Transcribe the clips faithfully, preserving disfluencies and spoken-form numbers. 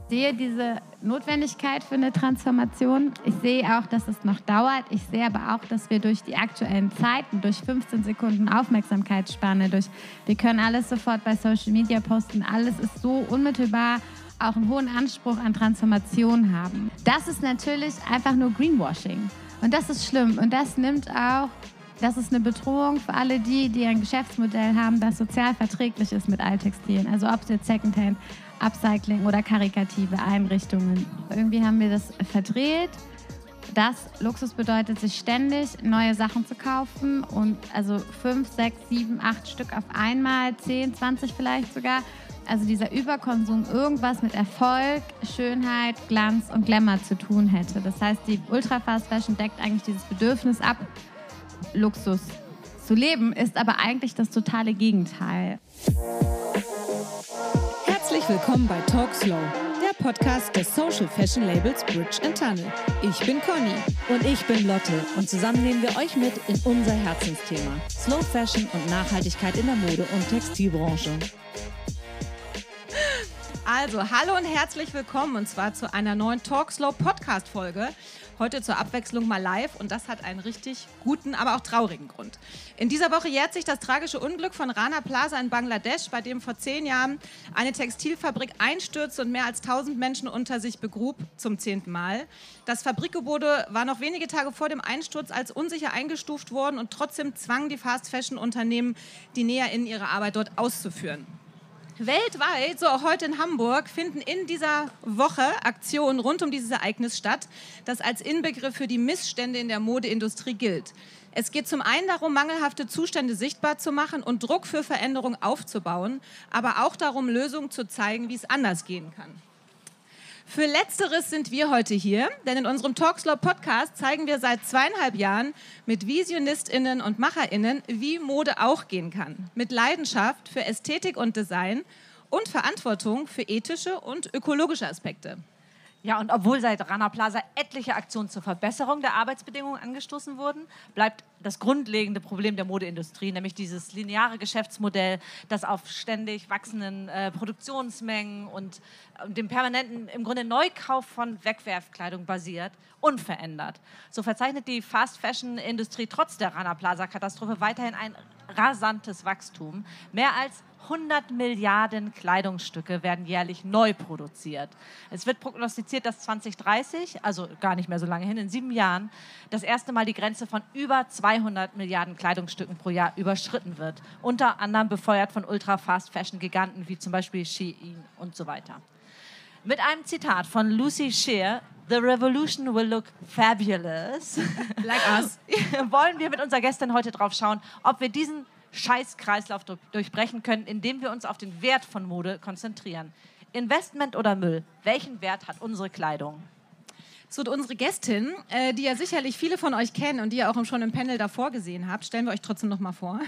sehe diese Notwendigkeit für eine Transformation. Ich sehe auch, dass es noch dauert. Ich sehe aber auch, dass wir durch die aktuellen Zeiten, durch fünfzehn Sekunden Aufmerksamkeitsspanne, durch wir können alles sofort bei Social Media posten, alles ist so unmittelbar, auch einen hohen Anspruch an Transformation haben. Das ist natürlich einfach nur Greenwashing. Und das ist schlimm. Und das nimmt auch, das ist eine Bedrohung für alle die, die ein Geschäftsmodell haben, das sozial verträglich ist mit Alttextilien. Also ob es jetzt Secondhand, Upcycling oder karikative Einrichtungen. Irgendwie haben wir das verdreht. Das Luxus bedeutet, sich ständig neue Sachen zu kaufen und also fünf, sechs, sieben, acht Stück auf einmal, zehn, zwanzig vielleicht sogar. Also dieser Überkonsum irgendwas mit Erfolg, Schönheit, Glanz und Glamour zu tun hätte. Das heißt, die Ultra Fast Fashion deckt eigentlich dieses Bedürfnis ab, Luxus zu leben, ist aber eigentlich das totale Gegenteil. Herzlich willkommen bei Talk Slow, der Podcast des Social Fashion Labels Bridge and Tunnel. Ich bin Conny. Und ich bin Lotte. Und zusammen nehmen wir euch mit in unser Herzensthema: Slow Fashion und Nachhaltigkeit in der Mode- und Textilbranche. Also, hallo und herzlich willkommen und zwar zu einer neuen Talk Slow Podcast-Folge. Heute zur Abwechslung mal live und das hat einen richtig guten, aber auch traurigen Grund. In dieser Woche jährt sich das tragische Unglück von Rana Plaza in Bangladesch, bei dem vor zehn Jahren eine Textilfabrik einstürzte und mehr als tausend Menschen unter sich begrub, zum zehnten Mal. Das Fabrikgebäude war noch wenige Tage vor dem Einsturz als unsicher eingestuft worden und trotzdem zwangen die Fast-Fashion-Unternehmen die NäherInnen ihre Arbeit dort auszuführen. Weltweit, so auch heute in Hamburg, finden in dieser Woche Aktionen rund um dieses Ereignis statt, das als Inbegriff für die Missstände in der Modeindustrie gilt. Es geht zum einen darum, mangelhafte Zustände sichtbar zu machen und Druck für Veränderung aufzubauen, aber auch darum, Lösungen zu zeigen, wie es anders gehen kann. Für Letzteres sind wir heute hier, denn in unserem Talkslow Podcast zeigen wir seit zweieinhalb Jahren mit VisionistInnen und MacherInnen, wie Mode auch gehen kann. Mit Leidenschaft für Ästhetik und Design und Verantwortung für ethische und ökologische Aspekte. Ja, und obwohl seit Rana Plaza etliche Aktionen zur Verbesserung der Arbeitsbedingungen angestoßen wurden, bleibt das grundlegende Problem der Modeindustrie, nämlich dieses lineare Geschäftsmodell, das auf ständig wachsenden äh, Produktionsmengen und äh, dem permanenten, im Grunde Neukauf von Wegwerfkleidung basiert, unverändert. So verzeichnet die Fast-Fashion-Industrie trotz der Rana Plaza-Katastrophe weiterhin ein rasantes Wachstum. Mehr als hundert Milliarden Kleidungsstücke werden jährlich neu produziert. Es wird prognostiziert, dass zwanzig dreißig, also gar nicht mehr so lange hin, in sieben Jahren, das erste Mal die Grenze von über zweihundert Milliarden Kleidungsstücken pro Jahr überschritten wird. Unter anderem befeuert von Ultra-Fast-Fashion-Giganten wie zum Beispiel Shein und so weiter. Mit einem Zitat von Lucy Shear: "The revolution will look fabulous." Like us. Wollen wir mit unserer Gästin heute drauf schauen, ob wir diesen Scheiß-Kreislauf durchbrechen können, indem wir uns auf den Wert von Mode konzentrieren. Investment oder Müll? Welchen Wert hat unsere Kleidung? So, unsere Gästin, äh, die ja sicherlich viele von euch kennen und die ihr auch schon im Panel davor gesehen habt, stellen wir euch trotzdem noch mal vor.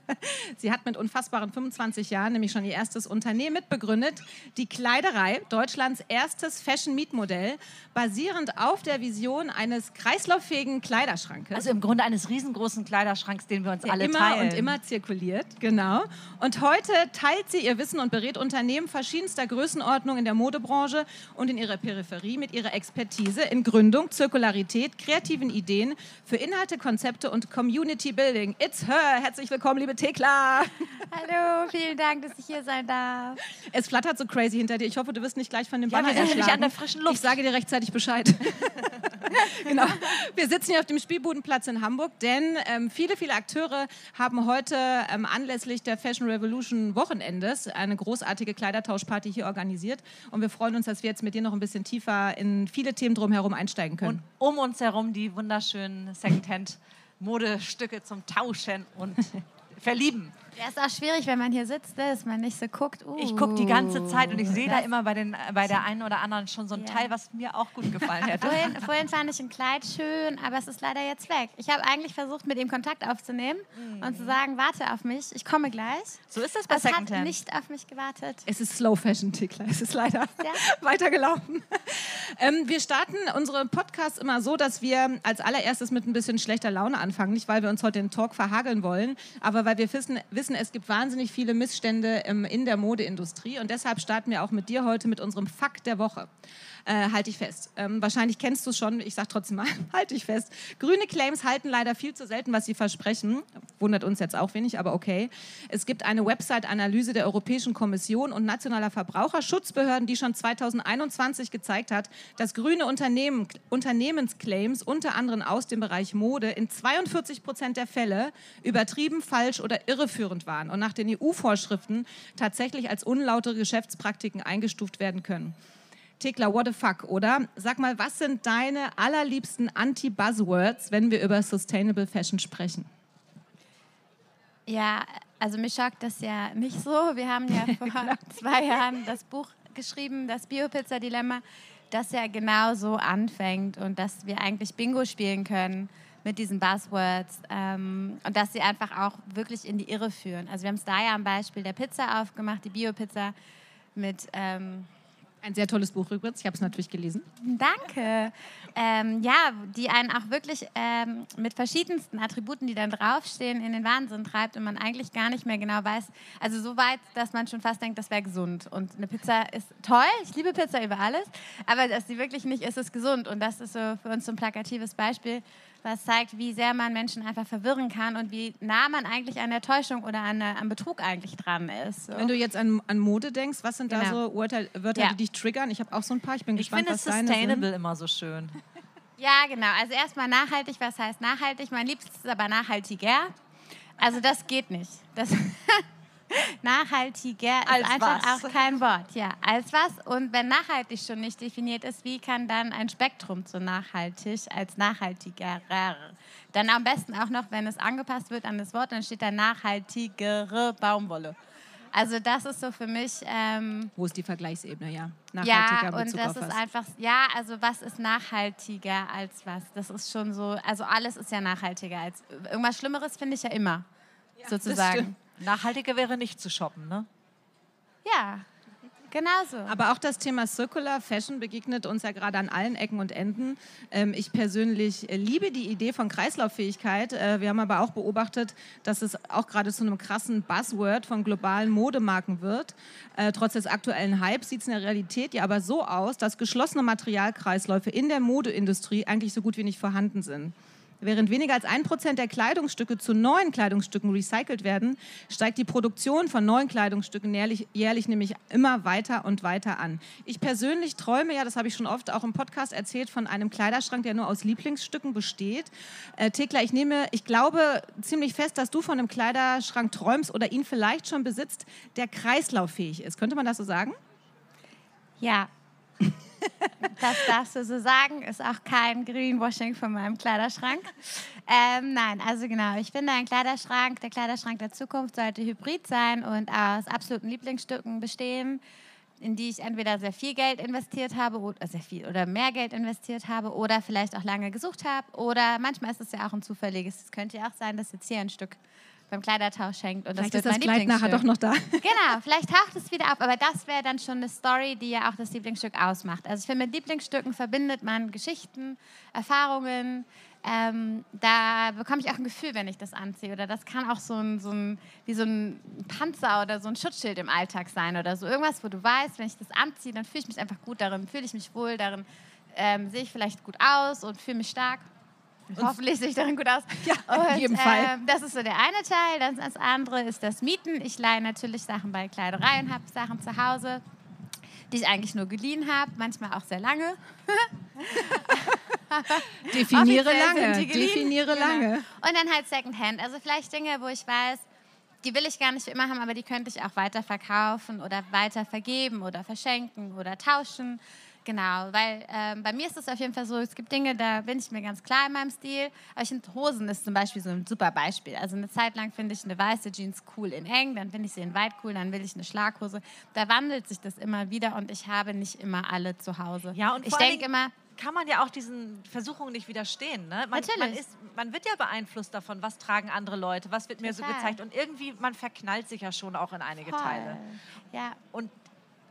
Sie hat mit unfassbaren fünfundzwanzig Jahren nämlich schon ihr erstes Unternehmen mitbegründet, die Kleiderei, Deutschlands erstes Fashion-Mietmodell, basierend auf der Vision eines kreislauffähigen Kleiderschrankes. Also im Grunde eines riesengroßen Kleiderschranks, den wir uns der alle immer teilen. und immer zirkuliert, genau. Und heute teilt sie ihr Wissen und berät Unternehmen verschiedenster Größenordnung in der Modebranche und in ihrer Peripherie mit ihrer Expertise in Gründung, Zirkularität, kreativen Ideen für Inhalte, Konzepte und Community Building. It's her. Herzlich willkommen, liebe Thekla. Hallo, vielen Dank, dass ich hier sein darf. Es flattert so crazy hinter dir. Ich hoffe, du wirst nicht gleich von dem Ja, Banner wir sind erschlagen. nämlich an der frischen Luft. Ich sage dir rechtzeitig Bescheid. Genau. Wir sitzen hier auf dem Spielbudenplatz in Hamburg, denn ähm, viele, viele Akteure haben heute ähm, anlässlich der Fashion Revolution Wochenendes eine großartige Kleidertauschparty hier organisiert. Und wir freuen uns, dass wir jetzt mit dir noch ein bisschen tiefer in viele Themen drumherum einsteigen können. Und um uns herum die wunderschönen Secondhand-Modestücke zum Tauschen und Verlieben. Ja, ist auch schwierig, wenn man hier sitzt, ne, dass man nicht so guckt. Uh, Ich gucke die ganze Zeit und ich sehe da das- immer bei, den, bei der einen oder anderen schon so ein Ja. Teil, was mir auch gut gefallen hätte. Vorhin, vorhin fand ich ein Kleid schön, aber es ist leider jetzt weg. Ich habe eigentlich versucht, mit ihm Kontakt aufzunehmen mm. und zu sagen, warte auf mich, ich komme gleich. So ist das bei Es hat Secondhand. nicht auf mich gewartet. Es ist Slow Fashion, Thekla. Es ist leider Ja. weitergelaufen. Ähm, wir starten unsere Podcasts immer so, dass wir als allererstes mit ein bisschen schlechter Laune anfangen. Nicht, weil wir uns heute den Talk verhageln wollen, aber weil wir wissen, wissen es gibt wahnsinnig viele Missstände ähm, in der Modeindustrie. Und deshalb starten wir auch mit dir heute mit unserem Fakt der Woche. Äh, halt dich fest. Ähm, wahrscheinlich kennst du es schon, ich sage trotzdem mal, halt dich fest. Grüne Claims halten leider viel zu selten, was sie versprechen. Wundert uns jetzt auch wenig, aber okay. Es gibt eine Website-Analyse der Europäischen Kommission und nationaler Verbraucherschutzbehörden, die schon zweitausendeinundzwanzig gezeigt hat, dass grüne Unternehmen, Unternehmensclaims, unter anderem aus dem Bereich Mode, in zweiundvierzig Prozent der Fälle übertrieben, falsch oder irreführend waren und nach den E U-Vorschriften tatsächlich als unlautere Geschäftspraktiken eingestuft werden können. Thekla, what the fuck, oder? Sag mal, was sind deine allerliebsten Anti-Buzzwords, wenn wir über Sustainable Fashion sprechen? Ja, also mich schockt das ja nicht so. Wir haben ja vor zwei Jahren das Buch geschrieben, das Bio-Pizza-Dilemma, das ja genau so anfängt und dass wir eigentlich Bingo spielen können mit diesen Buzzwords ähm, und dass sie einfach auch wirklich in die Irre führen. Also wir haben es da ja am Beispiel der Pizza aufgemacht, die Bio-Pizza mit... Ähm, Ein sehr tolles Buch übrigens, ich habe es natürlich gelesen. Danke. Ähm, ja, die einen auch wirklich ähm, mit verschiedensten Attributen, die dann draufstehen, in den Wahnsinn treibt und man eigentlich gar nicht mehr genau weiß. Also so weit, dass man schon fast denkt, das wäre gesund. Und eine Pizza ist toll, ich liebe Pizza über alles, aber dass sie wirklich nicht ist, ist gesund. Und das ist so für uns so ein plakatives Beispiel, was zeigt, wie sehr man Menschen einfach verwirren kann und wie nah man eigentlich an der Täuschung oder an, an Betrug eigentlich dran ist. So. Wenn du jetzt an, an Mode denkst, was sind Genau. da so Wörter, Wörter Ja. die dich triggern? Ich habe auch so ein paar, ich bin Ich gespannt, finde was deine sustainable sind. immer so schön. Ja, genau. Also erstmal nachhaltig. Was heißt nachhaltig? Mein Liebstes ist aber nachhaltiger. Also das geht nicht. Das nachhaltiger ist Als einfach was? auch kein Wort. Ja, als was? Und wenn nachhaltig schon nicht definiert ist, wie kann dann ein Spektrum zu nachhaltig als nachhaltiger? Dann am besten auch noch, wenn es angepasst wird an das Wort, dann steht da nachhaltigere Baumwolle. Also das ist so für mich... Ähm, Wo ist die Vergleichsebene, ja? ja, in und Bezug das auf ist was. einfach, ja, also was ist nachhaltiger als was? Das ist schon so, also alles ist ja nachhaltiger als, irgendwas Schlimmeres finde ich ja immer, das sozusagen. stimmt. Nachhaltiger wäre nicht zu shoppen, ne? Ja, genau so. Aber auch das Thema Circular Fashion begegnet uns ja gerade an allen Ecken und Enden. Ähm, ich persönlich äh, liebe die Idee von Kreislauffähigkeit. Äh, wir haben aber auch beobachtet, dass es auch gerade zu einem krassen Buzzword von globalen Modemarken wird. Äh, trotz des aktuellen Hypes sieht es in der Realität ja aber so aus, dass geschlossene Materialkreisläufe in der Modeindustrie eigentlich so gut wie nicht vorhanden sind. Während weniger als ein Prozent der Kleidungsstücke zu neuen Kleidungsstücken recycelt werden, steigt die Produktion von neuen Kleidungsstücken jährlich, jährlich nämlich immer weiter und weiter an. Ich persönlich träume ja, das habe ich schon oft auch im Podcast erzählt, von einem Kleiderschrank, der nur aus Lieblingsstücken besteht. Äh, Thekla, ich nehme, ich glaube ziemlich fest, dass du von einem Kleiderschrank träumst oder ihn vielleicht schon besitzt, der kreislauffähig ist. Könnte man das so sagen? Ja. Das darfst du so sagen, ist auch kein Greenwashing von meinem Kleiderschrank. Ähm, nein, also genau, ich finde, ein Kleiderschrank, der Kleiderschrank der Zukunft sollte hybrid sein und aus absoluten Lieblingsstücken bestehen, in die ich entweder sehr viel Geld investiert habe oder sehr viel oder mehr Geld investiert habe oder vielleicht auch lange gesucht habe oder manchmal ist es ja auch ein zufälliges. Es könnte ja auch sein, dass jetzt hier ein Stück beim Kleidertausch hängt und Vielleicht das ist wird das mein Kleid nachher doch Lieblingsstück. noch da. Genau, vielleicht taucht es wieder auf, aber das wäre dann schon eine Story, die ja auch das Lieblingsstück ausmacht. Also ich finde, mit Lieblingsstücken verbindet man Geschichten, Erfahrungen. Ähm, da bekomme ich auch ein Gefühl, wenn ich das anziehe. Oder das kann auch so ein, so ein, wie so ein Panzer oder so ein Schutzschild im Alltag sein oder so. Irgendwas, wo du weißt, wenn ich das anziehe, dann fühle ich mich einfach gut darin, fühle ich mich wohl darin, ähm, sehe ich vielleicht gut aus und fühle mich stark. Und hoffentlich sehe ich darin gut aus. Ja, und, in jedem Fall. Ähm, das ist so der eine Teil. Dann das andere ist das Mieten. Ich leihe natürlich Sachen bei Kleiderei und habe Sachen zu Hause, die ich eigentlich nur geliehen habe, manchmal auch sehr lange. Definiere Offiziell lange, sind die geliehen. definiere Genau. lange. Und dann halt Secondhand. Also vielleicht Dinge, wo ich weiß, die will ich gar nicht für immer haben, aber die könnte ich auch weiter verkaufen oder weiter vergeben oder verschenken oder tauschen. Genau, weil ähm, bei mir ist es auf jeden Fall so, es gibt Dinge, da bin ich mir ganz klar in meinem Stil. Aber ich finde, Hosen ist zum Beispiel so ein super Beispiel. Also eine Zeit lang finde ich eine weiße Jeans cool in eng, dann finde ich sie in weit cool, dann will ich eine Schlaghose. Da wandelt sich das immer wieder und ich habe nicht immer alle zu Hause. Ja, und ich vor allen denke Dingen immer, kann man ja auch diesen Versuchungen nicht widerstehen. Ne? Man, Natürlich. Man, ist, man wird ja beeinflusst davon, was tragen andere Leute, was wird mir so Total. gezeigt. Und irgendwie, man verknallt sich ja schon auch in einige voll. Teile. Ja, Und es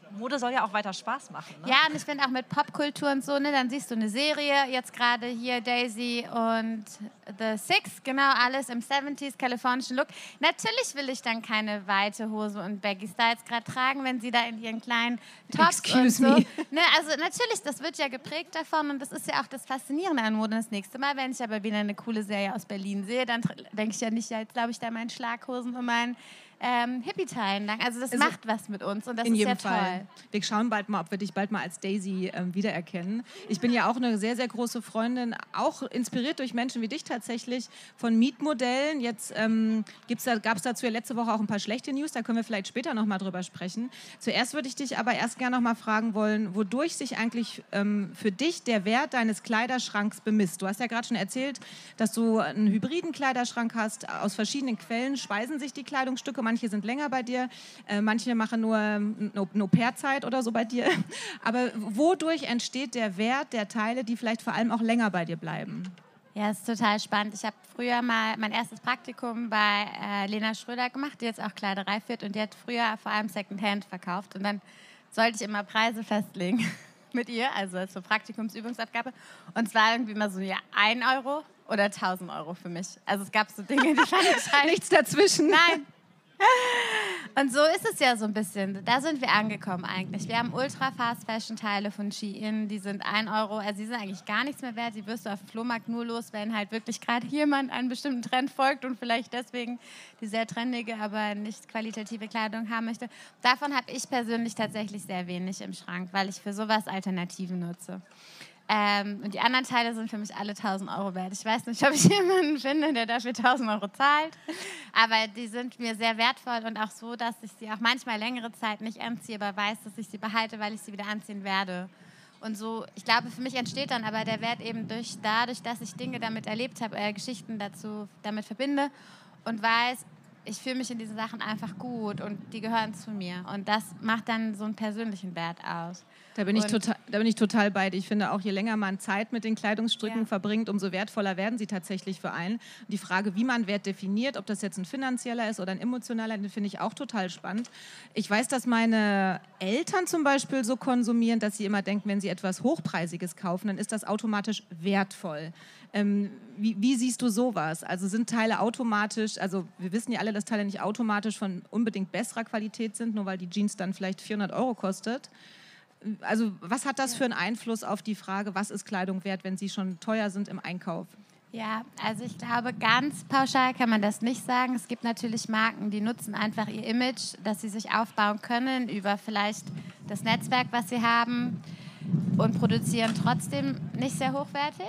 Mode soll ja auch weiter Spaß machen. Ne? Ja, und ich finde auch mit Popkultur und so, ne, dann siehst du eine Serie, jetzt gerade hier Daisy und The Six, genau, alles im siebziger kalifornischen Look. Natürlich will ich dann keine weite Hose und Baggy Styles gerade tragen, wenn sie da in ihren kleinen Tops Excuse und so. me. Ne, also natürlich, das wird ja geprägt davon und das ist ja auch das Faszinierende an Mode. Das nächste Mal, wenn ich aber wieder eine coole Serie aus Berlin sehe, dann denke ich ja nicht, ja, jetzt glaube ich da meinen Schlaghosen und meinen ähm, Hippie-Teilen lang. Also das Also macht was mit uns und das in ist jedem ja Fall. toll. Wir schauen bald mal, ob wir dich bald mal als Daisy ähm, wiedererkennen. Ich bin ja auch eine sehr, sehr große Freundin, auch inspiriert durch Menschen wie dich tatsächlich, von Mietmodellen. Jetzt ähm, da, gab es dazu ja letzte Woche auch ein paar schlechte News, da können wir vielleicht später noch mal drüber sprechen. Zuerst würde ich dich aber erst gerne noch mal fragen wollen, wodurch sich eigentlich ähm, für dich der Wert deines Kleiderschranks bemisst. Du hast ja gerade schon erzählt, dass du einen hybriden Kleiderschrank hast. Aus verschiedenen Quellen speisen sich die Kleidungsstücke. Manche sind länger bei dir, äh, manche machen nur No-Pair-Zeit oder so bei dir. Aber wodurch entsteht der Wert der Teile, die vielleicht vor allem auch länger bei dir bleiben? Ja, ist total spannend. Ich habe früher mal mein erstes Praktikum bei äh, Lena Schröder gemacht, die jetzt auch Kleiderei führt und die hat früher vor allem Secondhand verkauft und dann sollte ich immer Preise festlegen mit ihr, also als so Praktikumsübungsabgabe und es war irgendwie immer so, ja, ein Euro oder tausend Euro für mich. Also es gab so Dinge, die fand ich halt... Nichts dazwischen. Nein. Und so ist es ja so ein bisschen. Da sind wir angekommen eigentlich. Wir haben Ultra-Fast-Fashion-Teile von Shein, die sind ein Euro, also die sind eigentlich gar nichts mehr wert. Die wirst du auf dem Flohmarkt nur los, wenn halt wirklich gerade jemand einen bestimmten Trend folgt und vielleicht deswegen die sehr trendige, aber nicht qualitative Kleidung haben möchte. Davon habe ich persönlich tatsächlich sehr wenig im Schrank, weil ich für sowas Alternativen nutze. Ähm, und die anderen Teile sind für mich alle tausend Euro wert. Ich weiß nicht, ob ich jemanden finde, der dafür tausend Euro zahlt. Aber die sind mir sehr wertvoll und auch so, dass ich sie auch manchmal längere Zeit nicht anziehe, aber weiß, dass ich sie behalte, weil ich sie wieder anziehen werde. Und so, ich glaube, für mich entsteht dann aber der Wert eben durch, dadurch, dass ich Dinge damit erlebt habe, äh, Geschichten dazu damit verbinde und weiß, ich fühle mich in diesen Sachen einfach gut und die gehören zu mir. Und das macht dann so einen persönlichen Wert aus. Da bin, ich Und total, da bin ich total bei dir. Ich finde auch, je länger man Zeit mit den Kleidungsstücken Ja. verbringt, umso wertvoller werden sie tatsächlich für einen. Und die Frage, wie man Wert definiert, ob das jetzt ein finanzieller ist oder ein emotionaler, den finde ich auch total spannend. Ich weiß, dass meine Eltern zum Beispiel so konsumieren, dass sie immer denken, wenn sie etwas Hochpreisiges kaufen, dann ist das automatisch wertvoll. Ähm, wie, wie siehst du sowas? Also sind Teile automatisch, also wir wissen ja alle, dass Teile nicht automatisch von unbedingt besserer Qualität sind, nur weil die Jeans dann vielleicht vierhundert Euro kostet. Also was hat das für einen Einfluss auf die Frage, was ist Kleidung wert, wenn sie schon teuer sind im Einkauf? Ja, also ich glaube, ganz pauschal kann man das nicht sagen. Es gibt natürlich Marken, die nutzen einfach ihr Image, dass sie sich aufbauen können über vielleicht das Netzwerk, was sie haben und produzieren trotzdem nicht sehr hochwertig.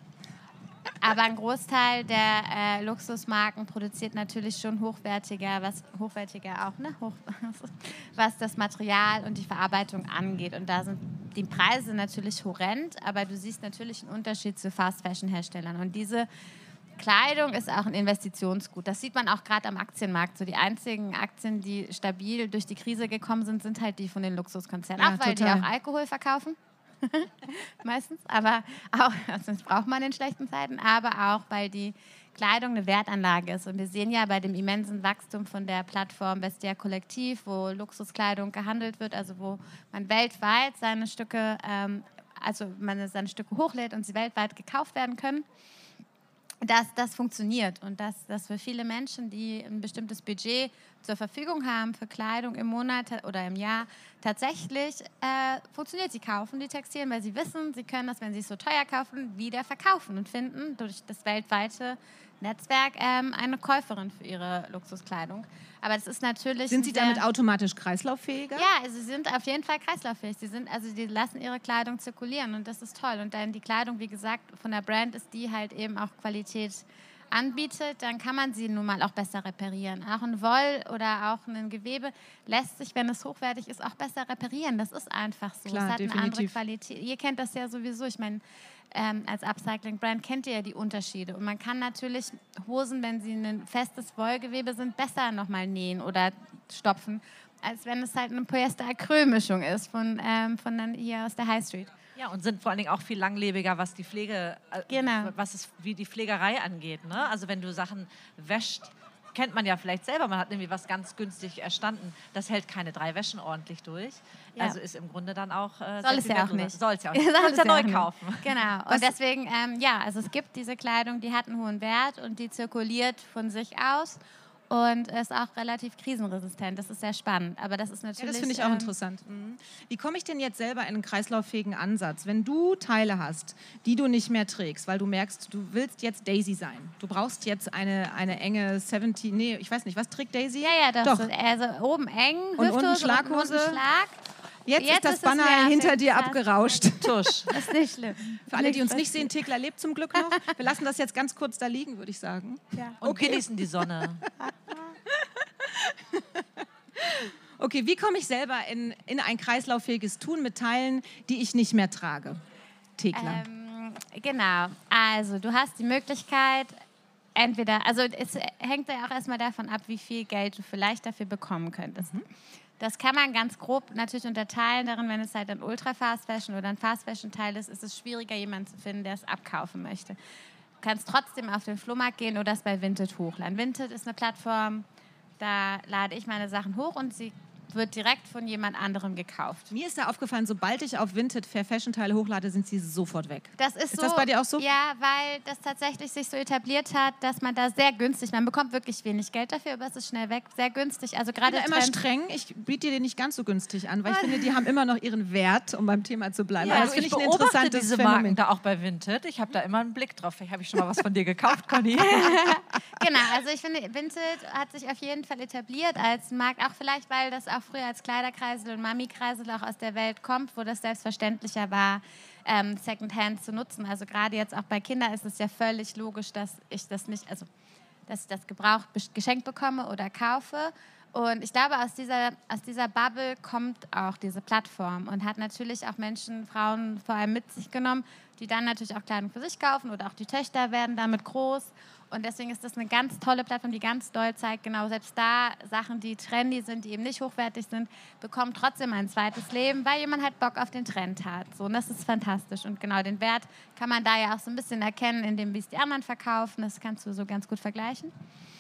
Aber ein Großteil der äh, Luxusmarken produziert natürlich schon hochwertiger, was hochwertiger auch, ne? Hoch, was das Material und die Verarbeitung angeht. Und da sind die Preise natürlich horrend, aber du siehst natürlich einen Unterschied zu Fast-Fashion-Herstellern. Und diese Kleidung ist auch ein Investitionsgut. Das sieht man auch gerade am Aktienmarkt. So die einzigen Aktien, die stabil durch die Krise gekommen sind, sind halt die von den Luxuskonzernen. Ja, auch weil total. die auch Alkohol verkaufen. Meistens, aber auch, also das braucht man in schlechten Zeiten, aber auch, weil die Kleidung eine Wertanlage ist. Und wir sehen ja bei dem immensen Wachstum von der Plattform Vestia Kollektiv, wo Luxuskleidung gehandelt wird, also wo man weltweit seine Stücke, ähm, also man seine Stücke hochlädt und sie weltweit gekauft werden können, dass das funktioniert und dass, dass für viele Menschen, die ein bestimmtes Budget zur Verfügung haben für Kleidung im Monat oder im Jahr, tatsächlich äh, funktioniert. Sie kaufen die Textilien, weil sie wissen, sie können das, wenn sie es so teuer kaufen, wieder verkaufen und finden durch das weltweite Netzwerk ähm, eine Käuferin für ihre Luxuskleidung. Aber das ist natürlich... Sind sie sehr, damit automatisch kreislauffähiger? Ja, also sie sind auf jeden Fall kreislauffähig. Sie sind, also die lassen ihre Kleidung zirkulieren und das ist toll. Und dann die Kleidung, wie gesagt, von der Brand ist, die halt eben auch Qualität anbietet, dann kann man sie nun mal auch besser reparieren. Auch ein Woll oder auch ein Gewebe lässt sich, wenn es hochwertig ist, auch besser reparieren. Das ist einfach so. Klar, es hat definitiv. eine andere Qualität. Ihr kennt das ja sowieso. Ich meine, ähm, als Upcycling-Brand kennt ihr ja die Unterschiede. Und man kann natürlich Hosen, wenn sie ein festes Wollgewebe sind, besser nochmal nähen oder stopfen, als wenn es halt eine Polyester-Acryl-Mischung ist von, ähm, von dann hier aus der High Street. Ja, und sind vor allen Dingen auch viel langlebiger, was die Pflege, äh, Genau. was es, wie die Pflegerei angeht. Ne? Also wenn du Sachen wäscht, kennt man ja vielleicht selber, man hat irgendwie was ganz günstig erstanden, das hält keine drei Wäschen ordentlich durch. Ja. Also ist im Grunde dann auch... Äh, Soll es ja auch nicht. Soll es ja auch nicht. Soll es ja neu kaufen. Genau. Und deswegen, ähm, ja, also es gibt diese Kleidung, die hat einen hohen Wert und die zirkuliert von sich aus. Und ist auch relativ krisenresistent. Das ist sehr spannend. Aber das ist natürlich... Ja, das finde ich auch ähm, interessant. Mhm. Wie komme ich denn jetzt selber in einen kreislauffähigen Ansatz? Wenn du Teile hast, die du nicht mehr trägst, weil du merkst, du willst jetzt Daisy sein. Du brauchst jetzt eine, eine enge siebzig... Nee, ich weiß nicht, was trägt Daisy? Ja, ja, doch. doch. So, also oben eng, Und Hüfthose, unten Schlaghose. unten Schlag. Jetzt, Jetzt ist das ist es Banner nervig. hinter dir Das- abgerauscht. Tusch. Das ist nicht schlimm. Für alle, die uns nicht sehen, Thekla lebt zum Glück noch. Wir lassen das jetzt ganz kurz da liegen, würde ich sagen. Ja. Und Okay. genießen die Sonne. Okay, wie komme ich selber in, in ein kreislauffähiges Tun mit Teilen, die ich nicht mehr trage? Thekla. Ähm, genau. Also du hast die Möglichkeit, entweder, also es hängt ja auch erstmal davon ab, wie viel Geld du vielleicht dafür bekommen könntest. Mhm. Das kann man ganz grob natürlich unterteilen darin, wenn es halt ein Ultra-Fast-Fashion oder ein Fast-Fashion-Teil ist, ist es schwieriger, jemanden zu finden, der es abkaufen möchte. Du kannst trotzdem auf den Flohmarkt gehen oder es bei Vinted hochladen. Vinted ist eine Plattform, da lade ich meine Sachen hoch und sie wird direkt von jemand anderem gekauft. Mir ist da aufgefallen, sobald ich auf Vinted Fair Fashion Teile hochlade, sind sie sofort weg. Das ist, Ist so, das bei dir auch so? Ja, weil das tatsächlich sich so etabliert hat, dass man da sehr günstig, man bekommt wirklich wenig Geld dafür, aber es ist schnell weg, sehr günstig. Also Ich bin gerade da immer Trend- streng. Ich biete dir den nicht ganz so günstig an, weil ich finde, die haben immer noch ihren Wert, um beim Thema zu bleiben. Ja, Aber das also finde ich ich ein beobachte interessantes diese Phänomen. Marken da auch bei Vinted. Ich habe da immer einen Blick drauf. Vielleicht habe ich schon mal was von dir gekauft, Conny. Genau, also ich finde, Vinted hat sich auf jeden Fall etabliert als Markt, auch vielleicht, weil das auch früher als Kleiderkreisel und Mami-Kreisel auch aus der Welt kommt, wo das selbstverständlicher war, ähm, Secondhand zu nutzen. Also gerade jetzt auch bei Kindern ist es ja völlig logisch, dass ich das nicht, also dass ich das gebraucht besch- geschenkt bekomme oder kaufe. Und ich glaube, aus dieser, aus dieser Bubble kommt auch diese Plattform und hat natürlich auch Menschen, Frauen vor allem mit sich genommen, die dann natürlich auch Kleidung für sich kaufen oder auch die Töchter werden damit groß. Und deswegen ist das eine ganz tolle Plattform, die ganz doll zeigt, genau, selbst da Sachen, die trendy sind, die eben nicht hochwertig sind, bekommen trotzdem ein zweites Leben, weil jemand halt Bock auf den Trend hat. So, und das ist fantastisch. Und genau den Wert kann man da ja auch so ein bisschen erkennen, in dem, wie es die anderen verkaufen. Das kannst du so ganz gut vergleichen.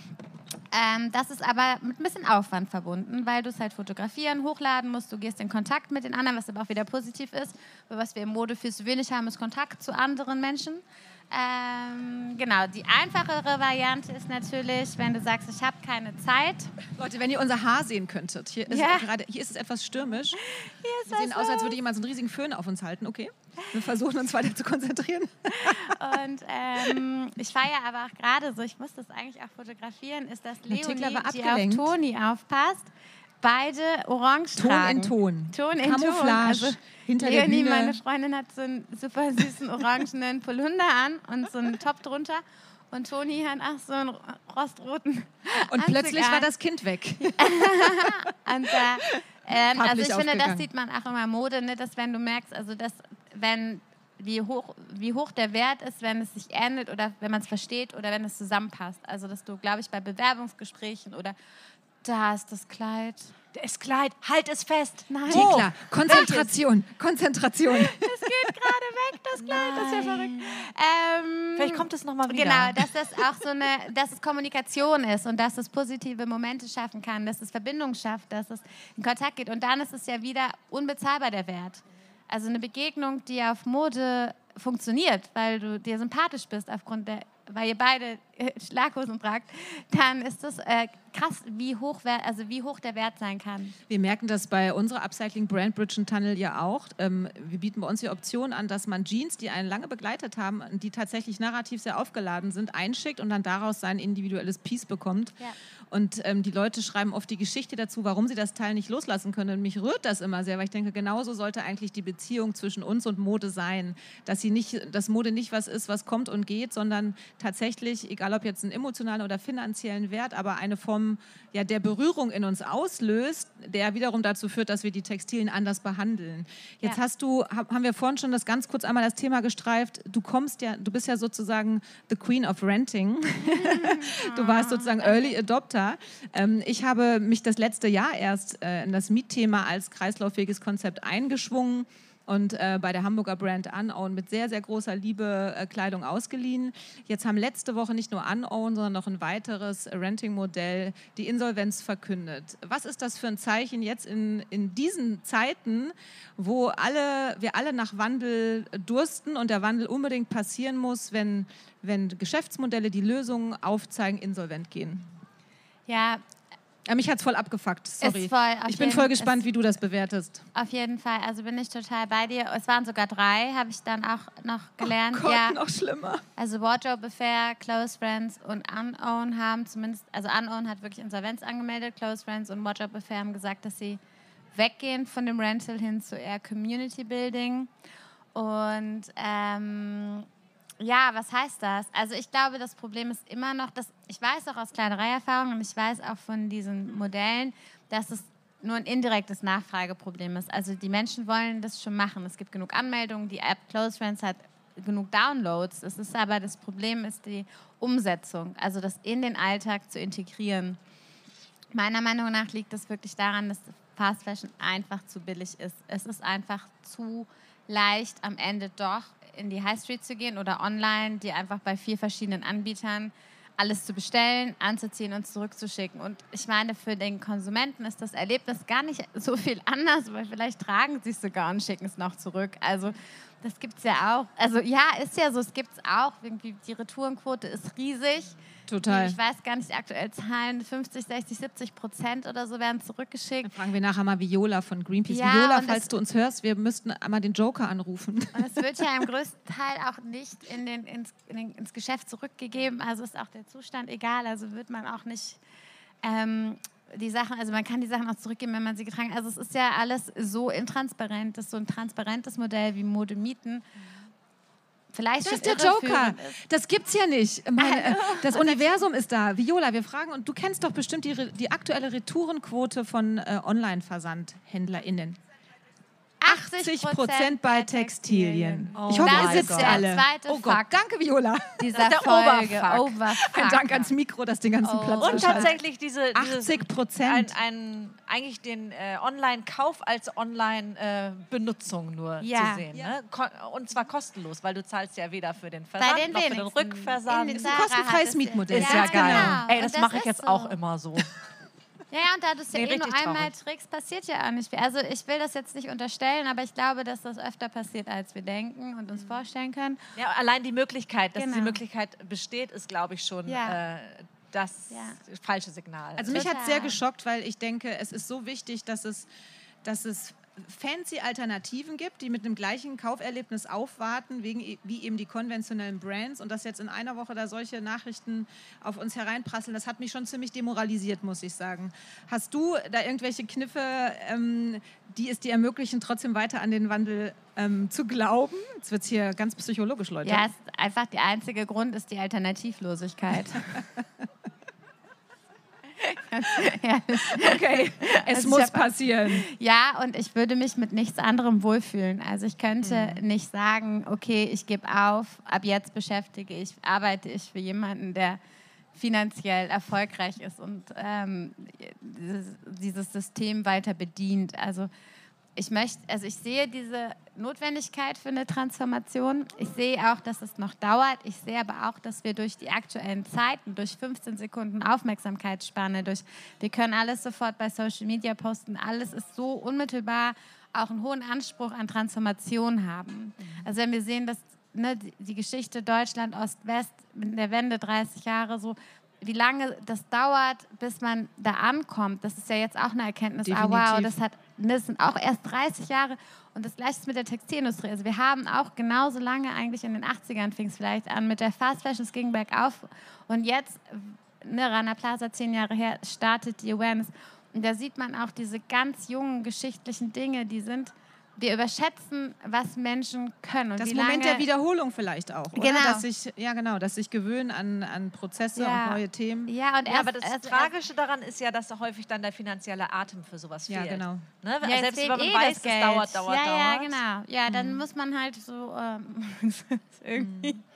Ähm, das ist aber mit ein bisschen Aufwand verbunden, weil du es halt fotografieren, hochladen musst. Du gehst in Kontakt mit den anderen, was aber auch wieder positiv ist. Weil was wir im Mode viel zu wenig haben, ist Kontakt zu anderen Menschen. Ähm, genau, die einfachere Variante ist natürlich, wenn du sagst, ich habe keine Zeit. Leute, wenn ihr unser Haar sehen könntet, hier ist, Ja. gerade, hier ist es etwas stürmisch. Hier ist Wir sehen was aus, als los. würde jemand so einen riesigen Föhn auf uns halten. Okay, wir versuchen uns weiter zu konzentrieren. Und ähm, ich feiere aber auch gerade so, ich muss das eigentlich auch fotografieren, ist, dass Na, Thekla Leonie, war die auf abgelenkt. Toni aufpasst, beide orange Ton tragen. in Ton. Ton in Camouflage Ton. Also hinter der Leonie, Bühne. meine Freundin, hat so einen super süßen orangenen Polunder an und so einen Top drunter. Und Toni hat auch so einen rostroten Und Anzug plötzlich an. war das Kind weg. Und, äh, ähm, also Farblich ich finde, das aufgegangen. sieht man auch immer in Mode, ne, dass wenn du merkst, also dass wenn wie hoch, wie hoch der Wert ist, wenn es sich ändert oder wenn man es versteht oder wenn es zusammenpasst. Also dass du, glaube ich, bei Bewerbungsgesprächen oder da ist das Kleid. Das Kleid, halt es fest. Nein. Thekla, Konzentration, Konzentration. Es geht gerade weg, das Kleid. Das ist ja verrückt. Ähm, Vielleicht kommt es nochmal wieder. Genau, dass das auch so eine, dass es Kommunikation ist und dass es positive Momente schaffen kann, dass es Verbindung schafft, dass es in Kontakt geht. Und dann ist es ja wieder unbezahlbar, der Wert. Also eine Begegnung, die auf Mode funktioniert, weil du dir sympathisch bist, aufgrund der, weil ihr beide äh, Schlaghosen tragt, dann ist das äh, krass, wie hoch, wer- also wie hoch der Wert sein kann. Wir merken das bei unserer Upcycling-Brand Bridge and Tunnel ja auch. Ähm, wir bieten bei uns die Option an, dass man Jeans, die einen lange begleitet haben, die tatsächlich narrativ sehr aufgeladen sind, einschickt und dann daraus sein individuelles Piece bekommt. Ja. Und ähm, die Leute schreiben oft die Geschichte dazu, warum sie das Teil nicht loslassen können. Und mich rührt das immer sehr, weil ich denke, genauso sollte eigentlich die Beziehung zwischen uns und Mode sein. Dass sie nicht, dass Mode nicht was ist, was kommt und geht, sondern tatsächlich, egal ob jetzt einen emotionalen oder finanziellen Wert, aber eine Form ja, der Berührung in uns auslöst, der wiederum dazu führt, dass wir die Textilien anders behandeln. Jetzt Ja. hast du, hab, haben wir vorhin schon das ganz kurz einmal das Thema gestreift. Du kommst ja, du bist ja sozusagen the Queen of Renting. Du warst sozusagen Early Adopter. Ähm, ich habe mich das letzte Jahr erst äh, in das Mietthema als kreislauffähiges Konzept eingeschwungen und äh, bei der Hamburger Brand Unown mit sehr, sehr großer Liebe äh, Kleidung ausgeliehen. Jetzt haben letzte Woche nicht nur Unown, sondern noch ein weiteres Renting-Modell die Insolvenz verkündet. Was ist das für ein Zeichen jetzt in, in diesen Zeiten, wo alle, wir alle nach Wandel dursten und der Wandel unbedingt passieren muss, wenn, wenn Geschäftsmodelle, die Lösungen aufzeigen, insolvent gehen? Ja, Ja, mich hat es voll abgefuckt, sorry. Ist voll, auf ich bin jeden- voll gespannt, ist- wie du das bewertest. auf jeden Fall. Also bin ich total bei dir. Es waren sogar drei, habe ich dann auch noch gelernt. Oh Gott, ja. noch schlimmer. Also Wardrobe Affair, Close Friends und Unown haben zumindest, also Unown hat wirklich Insolvenz angemeldet, Close Friends und Wardrobe Affair haben gesagt, dass sie weggehen von dem Rental hin zu eher Community Building. Und ähm, ja, was heißt das? Also ich glaube, das Problem ist immer noch, dass ich weiß auch aus Kleidereierfahrung und ich weiß auch von diesen Modellen, dass es nur ein indirektes Nachfrageproblem ist. Also die Menschen wollen das schon machen. Es gibt genug Anmeldungen, die App Close Friends hat genug Downloads. Es ist aber das Problem ist die Umsetzung, also das in den Alltag zu integrieren. Meiner Meinung nach liegt es wirklich daran, dass Fast Fashion einfach zu billig ist. Es ist einfach zu leicht, am Ende doch in die High Street zu gehen oder online, die einfach bei vier verschiedenen Anbietern alles zu bestellen, anzuziehen und zurückzuschicken. Und ich meine, für den Konsumenten ist das Erlebnis gar nicht so viel anders, weil vielleicht tragen sie es sogar und schicken es noch zurück. Also das gibt es ja auch. Also ja, ist ja so, es gibt es auch. Irgendwie die Retourenquote ist riesig. Total. Ich weiß gar nicht, aktuell Zahlen, fünfzig, sechzig, siebzig Prozent oder so werden zurückgeschickt. Dann fragen wir nachher mal Viola von Greenpeace. Ja, Viola, und falls es- du uns hörst, wir müssten einmal den Joker anrufen. Und es wird ja im größten Teil auch nicht in den, ins, in den, ins Geschäft zurückgegeben. Also ist auch der Zustand egal. Also wird man auch nicht ähm, die Sachen, also man kann die Sachen auch zurückgeben, wenn man sie getragen hat. Also es ist ja alles so intransparent. Das ist so ein transparentes Modell wie Mode mieten. Vielleicht Das schon ist der Joker. irreführend ist. Das gibt's ja nicht. Meine, äh, das Universum ist da. Viola, wir fragen, und du kennst doch bestimmt die, Re- die aktuelle Retourenquote von äh, Online-VersandhändlerInnen. achtzig Prozent bei Textilien. Oh Ich hoffe, mein ihr sitzt Gott. alle. Der zweite Oh Gott, Fakt danke Viola. dieser der Folge. Oberfuck. Overfuck. Ein Dank ans Mikro, das den ganzen Oh. Platz Und beschallt. tatsächlich diese, dieses, achtzig Prozent. ein, ein, eigentlich den äh, Online-Kauf als Online-Benutzung nur Ja. zu sehen. Ne? Ko und zwar kostenlos, weil du zahlst ja weder für den Versand Bei den noch für den wenigsten. Rückversand. In Ist Sarah ein kostenfreies hat es- Mietmodell. Ist ja, Ja, geil. genau. Ey, Und das das mache ich ist jetzt so. auch immer so. Ja, ja, und da du es ja Nee, eh nur richtig einmal traurig. trägst, passiert ja auch nicht viel. Also ich will das jetzt nicht unterstellen, aber ich glaube, dass das öfter passiert, als wir denken und uns vorstellen können. Ja, allein die Möglichkeit, dass Genau. die Möglichkeit besteht, ist, glaube ich, schon Ja. äh, das Ja. falsche Signal. Also mich hat Total. sehr geschockt, weil ich denke, es ist so wichtig, dass es, dass es fancy Alternativen gibt, die mit einem gleichen Kauferlebnis aufwarten, wegen, e- wie eben die konventionellen Brands. Und dass jetzt in einer Woche da solche Nachrichten auf uns hereinprasseln, das hat mich schon ziemlich demoralisiert, muss ich sagen. Hast du da irgendwelche Kniffe, ähm, die es dir ermöglichen, trotzdem weiter an den Wandel ähm, zu glauben? Jetzt wird es hier ganz psychologisch, Leute. Ja, es ist einfach der einzige Grund ist die Alternativlosigkeit. ja, das, Okay, es Also ich muss hab- passieren. ja, und ich würde mich mit nichts anderem wohlfühlen. Also ich könnte nicht sagen, okay, ich gebe auf, ab jetzt beschäftige ich, arbeite ich für jemanden, der finanziell erfolgreich ist und ähm, dieses, dieses System weiter bedient. Also ich möchte, also ich sehe diese Notwendigkeit für eine Transformation. Ich sehe auch, dass es noch dauert. Ich sehe aber auch, dass wir durch die aktuellen Zeiten, durch fünfzehn Sekunden Aufmerksamkeitsspanne, durch wir können alles sofort bei Social Media posten, alles ist so unmittelbar, auch einen hohen Anspruch an Transformation haben. Also wenn wir sehen, dass ne, die, die Geschichte Deutschland, Ost-West mit der Wende dreißig Jahre so, wie lange das dauert, bis man da ankommt, das ist ja jetzt auch eine Erkenntnis. Ah, wow, Definitiv. das, hat, das sind auch erst dreißig Jahre. Und das Gleiche ist mit der Textilindustrie. Also wir haben auch genauso lange, eigentlich in den achtzigern fing es vielleicht an, mit der Fast Fashion, es ging bergauf. Und jetzt, ne, Rana Plaza, zehn Jahre her, startet die Awareness. Und da sieht man auch diese ganz jungen geschichtlichen Dinge, die sind, wir überschätzen, was Menschen können. Und Das wie Moment lange, der Wiederholung vielleicht auch, oder? Genau. Dass sich, ja genau, dass sich gewöhnen an, an Prozesse Ja. und neue Themen. Ja, und Ja, erst, aber das erst, Tragische daran ist ja, dass da häufig dann der finanzielle Atem für sowas Ja, fehlt. genau. Ne? Ja, es Selbst fehlt wenn man eh weiß, das es Geld. dauert, dauert, ja, dauert. Ja, genau. Ja, dann muss man halt so ähm, irgendwie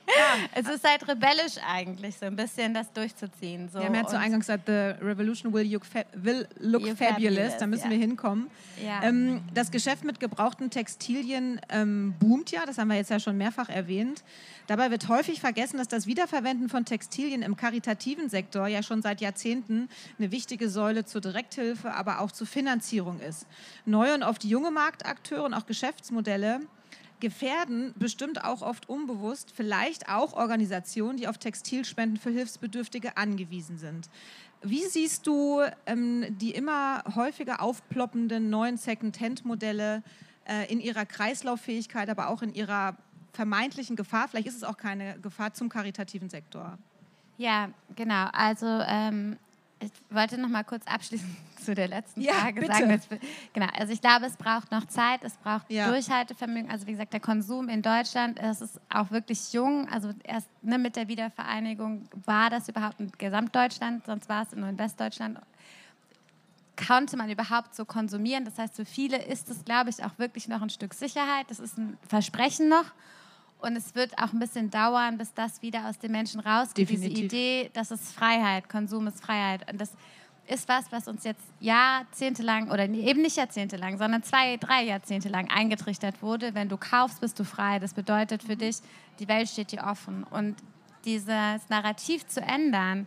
Ja. Es ist halt rebellisch eigentlich, so ein bisschen das durchzuziehen. So. Wir haben ja zu Eingangs gesagt, the revolution will look, fa will look fabulous. fabulous. Da müssen ja. wir hinkommen. Ja. Ähm, das Geschäft mit gebrauchten Textilien ähm, boomt ja, das haben wir jetzt ja schon mehrfach erwähnt. Dabei wird häufig vergessen, dass das Wiederverwenden von Textilien im karitativen Sektor ja schon seit Jahrzehnten eine wichtige Säule zur Direkthilfe, aber auch zur Finanzierung ist. Neue und oft junge Marktakteure und auch Geschäftsmodelle gefährden bestimmt auch oft unbewusst vielleicht auch Organisationen, die auf Textilspenden für Hilfsbedürftige angewiesen sind. Wie siehst du ähm, die immer häufiger aufploppenden neuen Second-Hand-Modelle äh, in ihrer Kreislauffähigkeit, aber auch in ihrer vermeintlichen Gefahr? Vielleicht ist es auch keine Gefahr zum karitativen Sektor. Ja, genau. Also ähm, ich wollte noch mal kurz abschließend zu der letzten ja, Frage bitte. sagen. Dass, genau, also ich glaube, es braucht noch Zeit, es braucht ja. Durchhaltevermögen. Also wie gesagt, der Konsum in Deutschland, es ist auch wirklich jung. Also erst ne, mit der Wiedervereinigung war das überhaupt in Gesamtdeutschland, sonst war es nur in Westdeutschland. Konnte man überhaupt so konsumieren. Das heißt, für viele ist es, glaube ich, auch wirklich noch ein Stück Sicherheit. Das ist ein Versprechen noch. Und es wird auch ein bisschen dauern, bis das wieder aus den Menschen rausgeht. Definitiv. Diese Idee, das ist Freiheit, Konsum ist Freiheit. Und das ist was, was uns jetzt jahrzehntelang, oder eben nicht jahrzehntelang, sondern zwei, drei Jahrzehnte lang eingetrichtert wurde. Wenn du kaufst, bist du frei. Das bedeutet für dich, die Welt steht dir offen. Und dieses Narrativ zu ändern,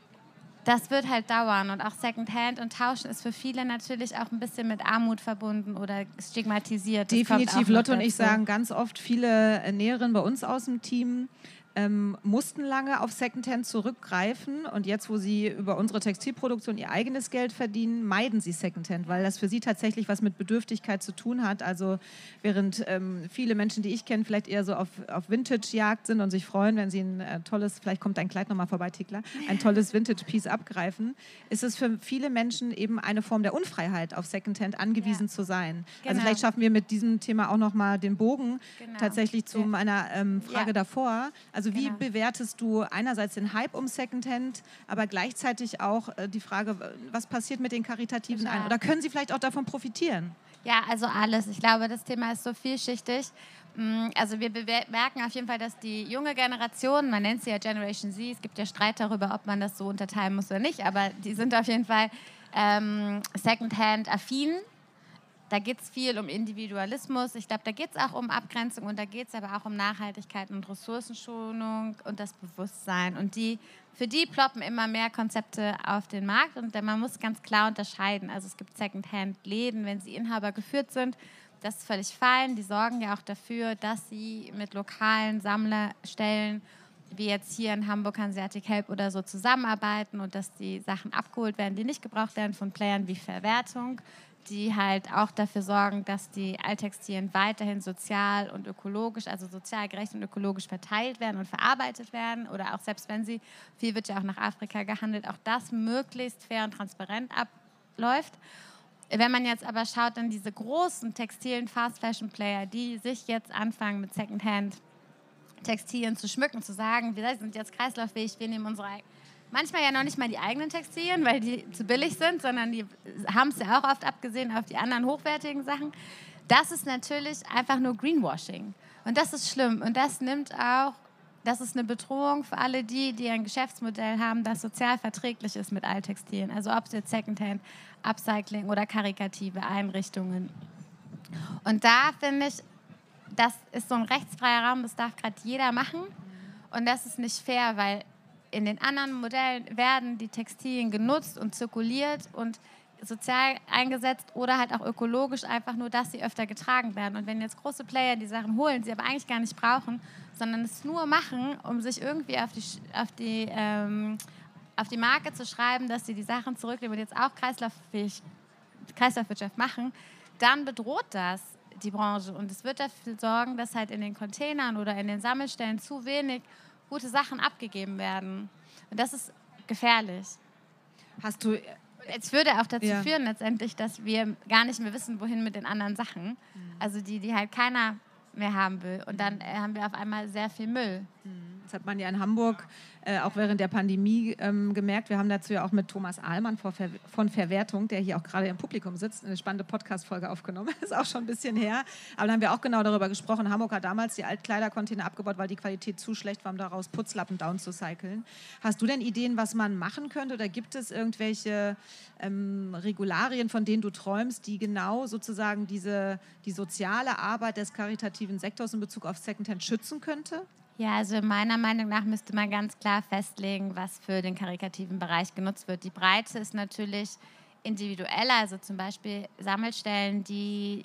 das wird halt dauern. Und auch Secondhand und Tauschen ist für viele natürlich auch ein bisschen mit Armut verbunden oder stigmatisiert. Das Definitiv. Lotte und ich sagen ganz oft, viele Näherinnen bei uns aus dem Team ähm, mussten lange auf Secondhand zurückgreifen. Und jetzt, wo sie über unsere Textilproduktion ihr eigenes Geld verdienen, meiden sie Secondhand, weil das für sie tatsächlich was mit Bedürftigkeit zu tun hat. Also während ähm, viele Menschen, die ich kenne, vielleicht eher so auf, auf Vintage-Jagd sind und sich freuen, wenn sie ein äh, tolles, vielleicht kommt dein Kleid nochmal vorbei, Thekla, ein tolles Vintage-Piece abgreifen, ist es für viele Menschen eben eine Form der Unfreiheit, auf Secondhand angewiesen ja. zu sein. Genau. Also vielleicht schaffen wir mit diesem Thema auch nochmal den Bogen genau. tatsächlich zu ja. meiner ähm, Frage ja. davor. Also wie genau. bewertest du einerseits den Hype um Secondhand, aber gleichzeitig auch äh, die Frage, was passiert mit den karitativen ein? Oder können sie vielleicht auch davon profitieren? Ja, also alles. Ich glaube, das Thema ist so vielschichtig. Also wir merken auf jeden Fall, dass die junge Generation, man nennt sie ja Generation Z, es gibt ja Streit darüber, ob man das so unterteilen muss oder nicht, aber die sind auf jeden Fall ähm, Secondhand-affin. Da geht es viel um Individualismus. Ich glaube, da geht es auch um Abgrenzung und da geht es aber auch um Nachhaltigkeit und Ressourcenschonung und das Bewusstsein. Und die, für die ploppen immer mehr Konzepte auf den Markt und man muss ganz klar unterscheiden. Also es gibt Secondhand-Läden, wenn sie Inhaber geführt sind, das ist völlig fein. Die sorgen ja auch dafür, dass sie mit lokalen Sammlerstellen, wie jetzt hier in Hamburg Hanseatic Help oder so, zusammenarbeiten und dass die Sachen abgeholt werden, die nicht gebraucht werden von Playern wie Verwertung, die halt auch dafür sorgen, dass die Alttextilien weiterhin sozial und ökologisch, also sozial gerecht und ökologisch verteilt werden und verarbeitet werden oder auch selbst wenn sie, viel wird ja auch nach Afrika gehandelt, auch das möglichst fair und transparent abläuft. Wenn man jetzt aber schaut, dann diese großen textilen Fast-Fashion-Player, die sich jetzt anfangen mit Secondhand-Textilien zu schmücken, zu sagen, wir sind jetzt kreislauffähig, wir nehmen unsere manchmal ja noch nicht mal die eigenen Textilien, weil die zu billig sind, sondern die haben es ja auch oft abgesehen auf die anderen hochwertigen Sachen. Das ist natürlich einfach nur Greenwashing. Und das ist schlimm. Und das nimmt auch, das ist eine Bedrohung für alle die, die ein Geschäftsmodell haben, das sozial verträglich ist mit Alttextilien. Also ob es jetzt Secondhand, Upcycling oder karitative Einrichtungen. Und da finde ich, das ist so ein rechtsfreier Raum, das darf gerade jeder machen. Und das ist nicht fair, weil in den anderen Modellen werden die Textilien genutzt und zirkuliert und sozial eingesetzt oder halt auch ökologisch, einfach nur, dass sie öfter getragen werden. Und wenn jetzt große Player die Sachen holen, sie aber eigentlich gar nicht brauchen, sondern es nur machen, um sich irgendwie auf die, auf die, ähm, auf die Marke zu schreiben, dass sie die Sachen zurücknehmen und jetzt auch kreislauffähig, Kreislaufwirtschaft machen, dann bedroht das die Branche. Und es wird dafür sorgen, dass halt in den Containern oder in den Sammelstellen zu wenig gute Sachen abgegeben werden. Und das ist gefährlich. Hast du... Es würde auch dazu ja. führen letztendlich, dass wir gar nicht mehr wissen, wohin mit den anderen Sachen. Mhm. Also die, die halt keiner mehr haben will. Und dann äh, haben wir auf einmal sehr viel Müll. Mhm. Das hat man ja in Hamburg äh, auch während der Pandemie ähm, gemerkt. Wir haben dazu ja auch mit Thomas Ahlmann von, Ver von Verwertung, der hier auch gerade im Publikum sitzt, eine spannende Podcast-Folge aufgenommen. Ist auch schon ein bisschen her. Aber da haben wir auch genau darüber gesprochen. Hamburg hat damals die Altkleidercontainer abgebaut, weil die Qualität zu schlecht war, um daraus Putzlappen down zu cyclen. Hast du denn Ideen, was man machen könnte? Oder gibt es irgendwelche ähm, Regularien, von denen du träumst, die genau sozusagen diese, die soziale Arbeit des karitativen Sektors in Bezug auf Secondhand schützen könnte? Ja, also meiner Meinung nach müsste man ganz klar festlegen, was für den karitativen Bereich genutzt wird. Die Breite ist natürlich individueller, also zum Beispiel Sammelstellen, die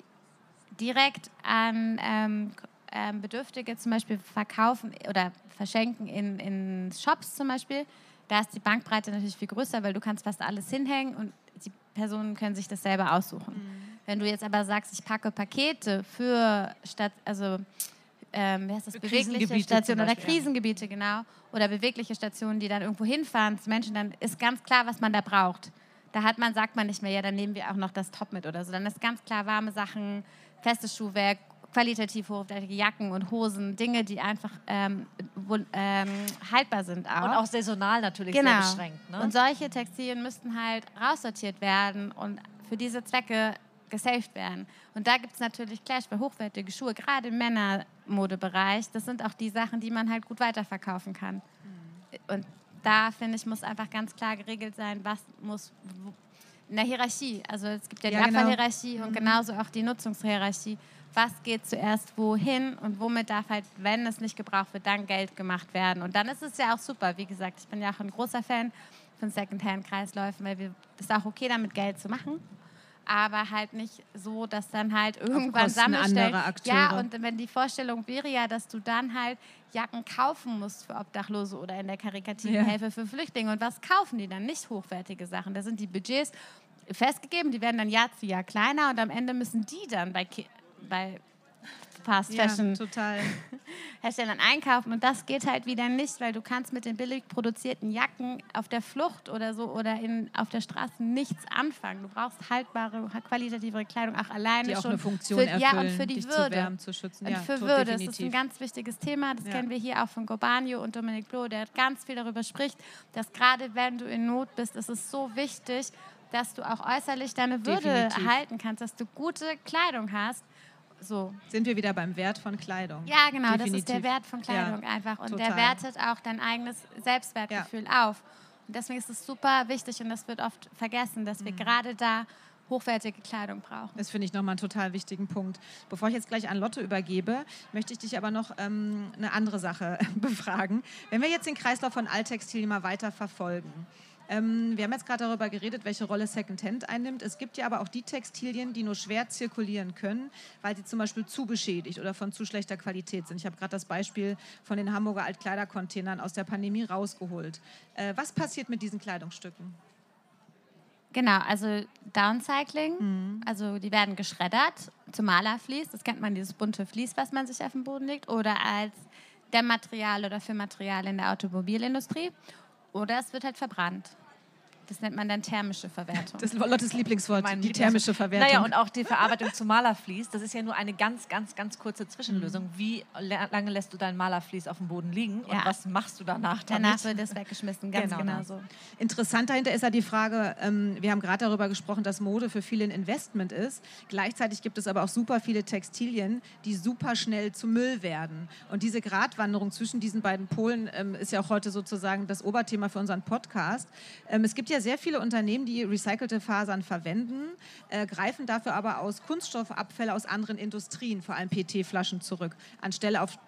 direkt an ähm, ähm, Bedürftige zum Beispiel verkaufen oder verschenken in, in Shops zum Beispiel. Da ist die Bankbreite natürlich viel größer, weil du kannst fast alles hinhängen und die Personen können sich das selber aussuchen. Mhm. Wenn du jetzt aber sagst, ich packe Pakete für Stadt, also Ähm, wie heißt das? Für bewegliche Stationen oder Krisengebiete, genau. Oder bewegliche Stationen, die dann irgendwo hinfahren zu Menschen, dann ist ganz klar, was man da braucht. Da hat man, sagt man nicht mehr, ja, dann nehmen wir auch noch das Top mit oder so. Dann ist ganz klar warme Sachen, festes Schuhwerk, qualitativ hochwertige Jacken und Hosen, Dinge, die einfach ähm, wo, ähm, haltbar sind auch. Und auch saisonal natürlich genau. sehr beschränkt. Ne? Und solche Textilien müssten halt raussortiert werden und für diese Zwecke gesaved werden. Und da gibt es natürlich Clash bei hochwertige Schuhe, gerade im Männermodebereich. Das sind auch die Sachen, die man halt gut weiterverkaufen kann. Mhm. Und da, finde ich, muss einfach ganz klar geregelt sein, was muss in der Hierarchie. Also es gibt ja die ja, Abfallhierarchie genau. und mhm. genauso auch die Nutzungshierarchie. Was geht zuerst wohin und womit darf halt, wenn es nicht gebraucht wird, dann Geld gemacht werden. Und dann ist es ja auch super. Wie gesagt, ich bin ja auch ein großer Fan von Secondhand-Kreisläufen, weil es ist auch okay, damit Geld zu machen. Aber halt nicht so, dass dann halt irgendwann Sammelstellen... Ja, und wenn die Vorstellung wäre ja, dass du dann halt Jacken kaufen musst für Obdachlose oder in der karitativen ja. Hilfe für Flüchtlinge. Und was kaufen die dann? Nicht hochwertige Sachen. Da sind die Budgets festgegeben, die werden dann Jahr zu Jahr kleiner und am Ende müssen die dann bei, Ki bei Fast Fashion ja, total. Herstellern einkaufen. Und das geht halt wieder nicht, weil du kannst mit den billig produzierten Jacken auf der Flucht oder so oder in, auf der Straße nichts anfangen. Du brauchst haltbare, qualitativere Kleidung, auch alleine die auch schon. eine Funktion für, erfüllen, ja, und für die dich Würde. zu wärmen, zu schützen. Und ja, für to, Würde, definitiv. das ist ein ganz wichtiges Thema. Das ja. kennen wir hier auch von Gobanio und Dominic Blo, der ganz viel darüber spricht, dass gerade wenn du in Not bist, ist es so wichtig, dass du auch äußerlich deine Würde definitiv. halten kannst, dass du gute Kleidung hast. So. Sind wir wieder beim Wert von Kleidung. Ja, genau, definitiv. Das ist der Wert von Kleidung ja, einfach. Und total. Der wertet auch dein eigenes Selbstwertgefühl ja. auf. Und deswegen ist es super wichtig und das wird oft vergessen, dass wir mhm. gerade da hochwertige Kleidung brauchen. Das finde ich nochmal einen total wichtigen Punkt. Bevor ich jetzt gleich an Lotte übergebe, möchte ich dich aber noch ähm, eine andere Sache befragen. Wenn wir jetzt den Kreislauf von Alttextilien mal weiter verfolgen, Ähm, wir haben jetzt gerade darüber geredet, welche Rolle Secondhand einnimmt. Es gibt ja aber auch die Textilien, die nur schwer zirkulieren können, weil sie zum Beispiel zu beschädigt oder von zu schlechter Qualität sind. Ich habe gerade das Beispiel von den Hamburger Altkleidercontainern aus der Pandemie rausgeholt. Äh, was passiert mit diesen Kleidungsstücken? Genau, also Downcycling, mhm. also die werden geschreddert zu Malervlies, das kennt man, dieses bunte Vlies, was man sich auf den Boden legt, oder als Dämmmaterial oder für Material in der Automobilindustrie. Oder es wird halt verbrannt. Das nennt man dann thermische Verwertung. Das ist Lottes Lieblingswort, mein die thermische Verwertung. Naja, und auch die Verarbeitung zu Malervlies, das ist ja nur eine ganz, ganz, ganz kurze Zwischenlösung. Mhm. Wie lange lässt du dein Malervlies auf dem Boden liegen und ja. was machst du danach damit? Danach wird es weggeschmissen, ganz genau, genau so. Interessant dahinter ist ja die Frage, ähm, wir haben gerade darüber gesprochen, dass Mode für viele ein Investment ist. Gleichzeitig gibt es aber auch super viele Textilien, die super schnell zu Müll werden. Und diese Gratwanderung zwischen diesen beiden Polen ähm, ist ja auch heute sozusagen das Oberthema für unseren Podcast. Ähm, es gibt ja sehr viele Unternehmen, die recycelte Fasern verwenden, äh, greifen dafür aber aus Kunststoffabfälle aus anderen Industrien, vor allem P E T-Flaschen, zurück, anstelle auf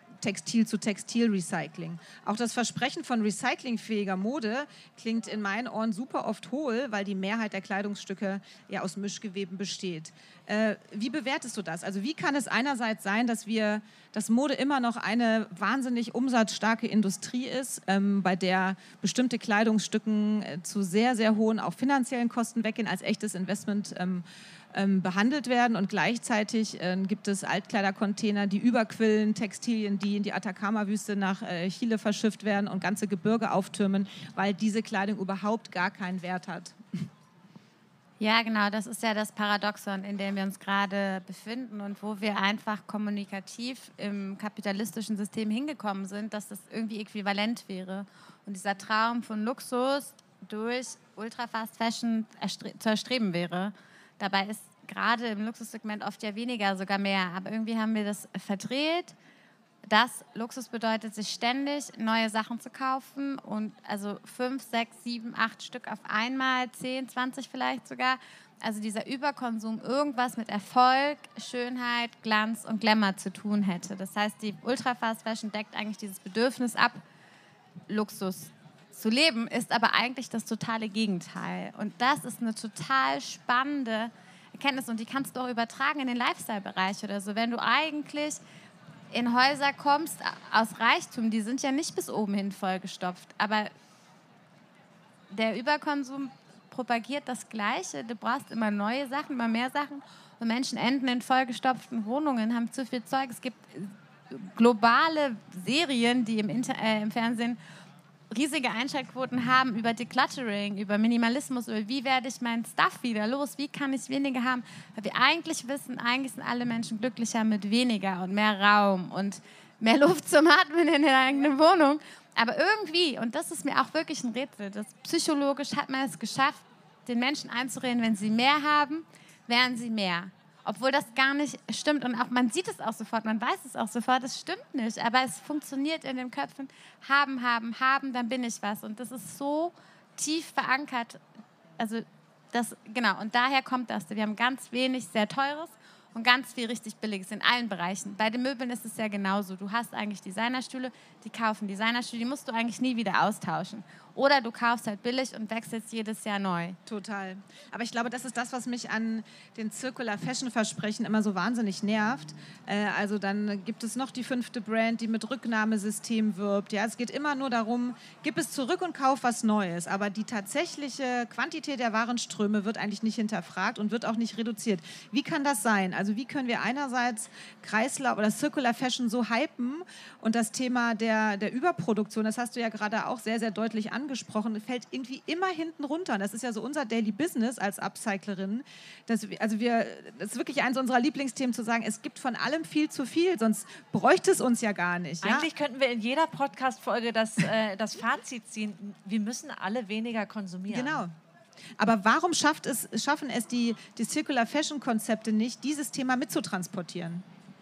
Textil-zu-Textil-Recycling. Auch das Versprechen von recyclingfähiger Mode klingt in meinen Ohren super oft hohl, weil die Mehrheit der Kleidungsstücke ja aus Mischgeweben besteht. Äh, wie bewertest du das? Also wie kann es einerseits sein, dass wir, dass Mode immer noch eine wahnsinnig umsatzstarke Industrie ist, ähm, bei der bestimmte Kleidungsstücken äh, zu sehr, sehr hohen, auch finanziellen Kosten weggehen, als echtes Investment ähm, ähm, behandelt werden, und gleichzeitig äh, gibt es Altkleidercontainer, die überquillen, Textilien, die in die Atacama-Wüste nach äh, Chile verschifft werden und ganze Gebirge auftürmen, weil diese Kleidung überhaupt gar keinen Wert hat. Ja, genau, das ist ja das Paradoxon, in dem wir uns gerade befinden und wo wir einfach kommunikativ im kapitalistischen System hingekommen sind, dass das irgendwie äquivalent wäre. Und dieser Traum von Luxus durch Ultra-Fast Fashion zu erstreben wäre. Dabei ist gerade im Luxussegment oft ja weniger, sogar mehr. Aber irgendwie haben wir das verdreht. Das Luxus bedeutet, sich ständig neue Sachen zu kaufen und also fünf, sechs, sieben, acht Stück auf einmal, zehn, zwanzig vielleicht sogar. Also dieser Überkonsum irgendwas mit Erfolg, Schönheit, Glanz und Glamour zu tun hätte. Das heißt, die Ultra-Fast Fashion deckt eigentlich dieses Bedürfnis ab, Luxus zu leben, ist aber eigentlich das totale Gegenteil. Und das ist eine total spannende Erkenntnis und die kannst du auch übertragen in den Lifestyle-Bereich oder so. Wenn du eigentlich in Häuser kommst aus Reichtum, die sind ja nicht bis oben hin vollgestopft, aber der Überkonsum propagiert das Gleiche. Du brauchst immer neue Sachen, immer mehr Sachen und Menschen enden in vollgestopften Wohnungen, haben zu viel Zeug. Es gibt globale Serien, die im, Inter äh, im Fernsehen riesige Einschaltquoten haben über Decluttering, über Minimalismus, über wie werde ich meinen Stuff wieder los, wie kann ich weniger haben, weil wir eigentlich wissen, eigentlich sind alle Menschen glücklicher mit weniger und mehr Raum und mehr Luft zum Atmen in der eigenen Wohnung, aber irgendwie, und das ist mir auch wirklich ein Rätsel, das psychologisch hat man es geschafft, den Menschen einzureden, wenn sie mehr haben, werden sie mehr. Obwohl das gar nicht stimmt und auch man sieht es auch sofort, man weiß es auch sofort, es stimmt nicht, aber es funktioniert in den Köpfen, haben, haben, haben, dann bin ich was und das ist so tief verankert, also das, genau, und daher kommt das, wir haben ganz wenig sehr Teures und ganz viel richtig Billiges in allen Bereichen. Bei den Möbeln ist es ja genauso, du hast eigentlich Designerstühle, die kaufen Designerstühle, die musst du eigentlich nie wieder austauschen. Oder du kaufst halt billig und wechselst jedes Jahr neu. Total. Aber ich glaube, das ist das, was mich an den Circular Fashion Versprechen immer so wahnsinnig nervt. Äh, also dann gibt es noch die fünfte Brand, die mit Rücknahmesystem wirbt. Ja, es geht immer nur darum, gib es zurück und kauf was Neues. Aber die tatsächliche Quantität der Warenströme wird eigentlich nicht hinterfragt und wird auch nicht reduziert. Wie kann das sein? Also wie können wir einerseits Kreislauf oder Circular Fashion so hypen und das Thema der, der Überproduktion, das hast du ja gerade auch sehr, sehr deutlich angesprochen, gesprochen, fällt irgendwie immer hinten runter. Und das ist ja so unser Daily Business als Upcyclerin. Dass wir, also wir, das ist wirklich eines unserer Lieblingsthemen zu sagen, es gibt von allem viel zu viel, sonst bräuchte es uns ja gar nicht. Ja? Eigentlich könnten wir in jeder Podcast-Folge das, äh, das Fazit ziehen, wir müssen alle weniger konsumieren. Genau. Aber warum schafft es, schaffen es die, die Circular Fashion Konzepte nicht, dieses Thema mitzutransportieren?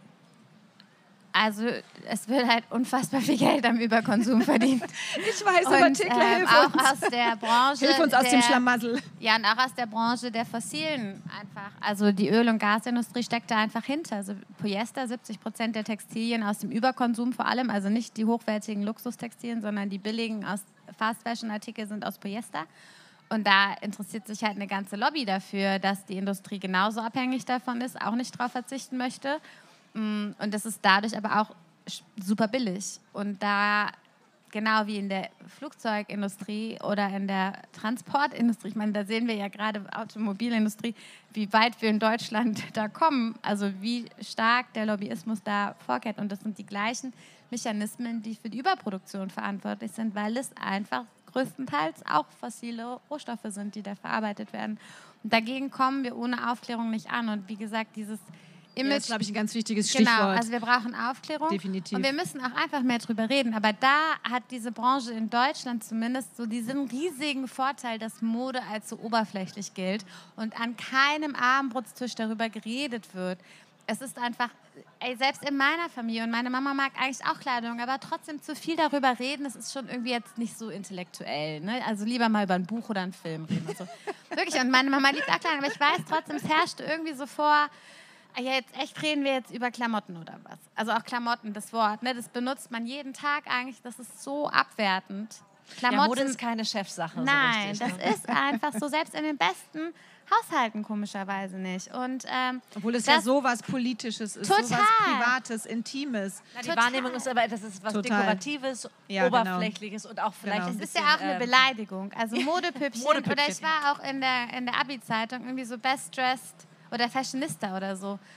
Also es wird halt unfassbar viel Geld am Überkonsum verdient. Ich weiß, aber Thekla, ähm, hilf auch uns. aus der Branche. Hilf uns aus der, dem Schlamassel. Ja, und auch aus der Branche der Fossilen einfach. Also die Öl- und Gasindustrie steckt da einfach hinter. Also Polyester, siebzig Prozent der Textilien aus dem Überkonsum vor allem, also nicht die hochwertigen Luxustextilien, sondern die billigen aus Fast-Fashion-Artikel sind aus Polyester. Und da interessiert sich halt eine ganze Lobby dafür, dass die Industrie genauso abhängig davon ist, auch nicht darauf verzichten möchte. Und das ist dadurch aber auch super billig. Und da, genau wie in der Flugzeugindustrie oder in der Transportindustrie, ich meine, da sehen wir ja gerade Automobilindustrie, wie weit wir in Deutschland da kommen, also wie stark der Lobbyismus da vorkehrt. Und das sind die gleichen Mechanismen, die für die Überproduktion verantwortlich sind, weil es einfach größtenteils auch fossile Rohstoffe sind, die da verarbeitet werden. Und dagegen kommen wir ohne Aufklärung nicht an. Und wie gesagt, dieses Image, ja, das ist, glaube ich, ein ganz wichtiges Stichwort. Genau, also wir brauchen Aufklärung. Definitiv. Und wir müssen auch einfach mehr drüber reden. Aber da hat diese Branche in Deutschland zumindest so diesen riesigen Vorteil, dass Mode als so oberflächlich gilt und an keinem Abendbrotstisch darüber geredet wird. Es ist einfach, ey, selbst in meiner Familie, und meine Mama mag eigentlich auch Kleidung, aber trotzdem zu viel darüber reden, das ist schon irgendwie jetzt nicht so intellektuell. Ne? Also lieber mal über ein Buch oder einen Film reden. Und so. Wirklich, und meine Mama liebt auch Kleidung, aber ich weiß trotzdem, es herrschte irgendwie so vor, ja, jetzt echt reden wir jetzt über Klamotten oder was? Also auch Klamotten, das Wort, ne, das benutzt man jeden Tag eigentlich, das ist so abwertend. Klamotten, ja, Mode ist keine Chefsache. Nein, so richtig, das ist einfach so, selbst in den besten Haushalten komischerweise nicht. Und, ähm, obwohl es ja sowas Politisches ist, total. sowas Privates, Intimes. Na, die total. Wahrnehmung ist aber, das ist was total. Dekoratives, ja, Oberflächliches genau. und auch vielleicht genau. ein Es ist bisschen, ja auch eine Beleidigung. Also Modepüppchen, Modepüppchen. Oder ich war auch in der, in der Abi-Zeitung irgendwie so Best Dressed oder Fashionista oder so.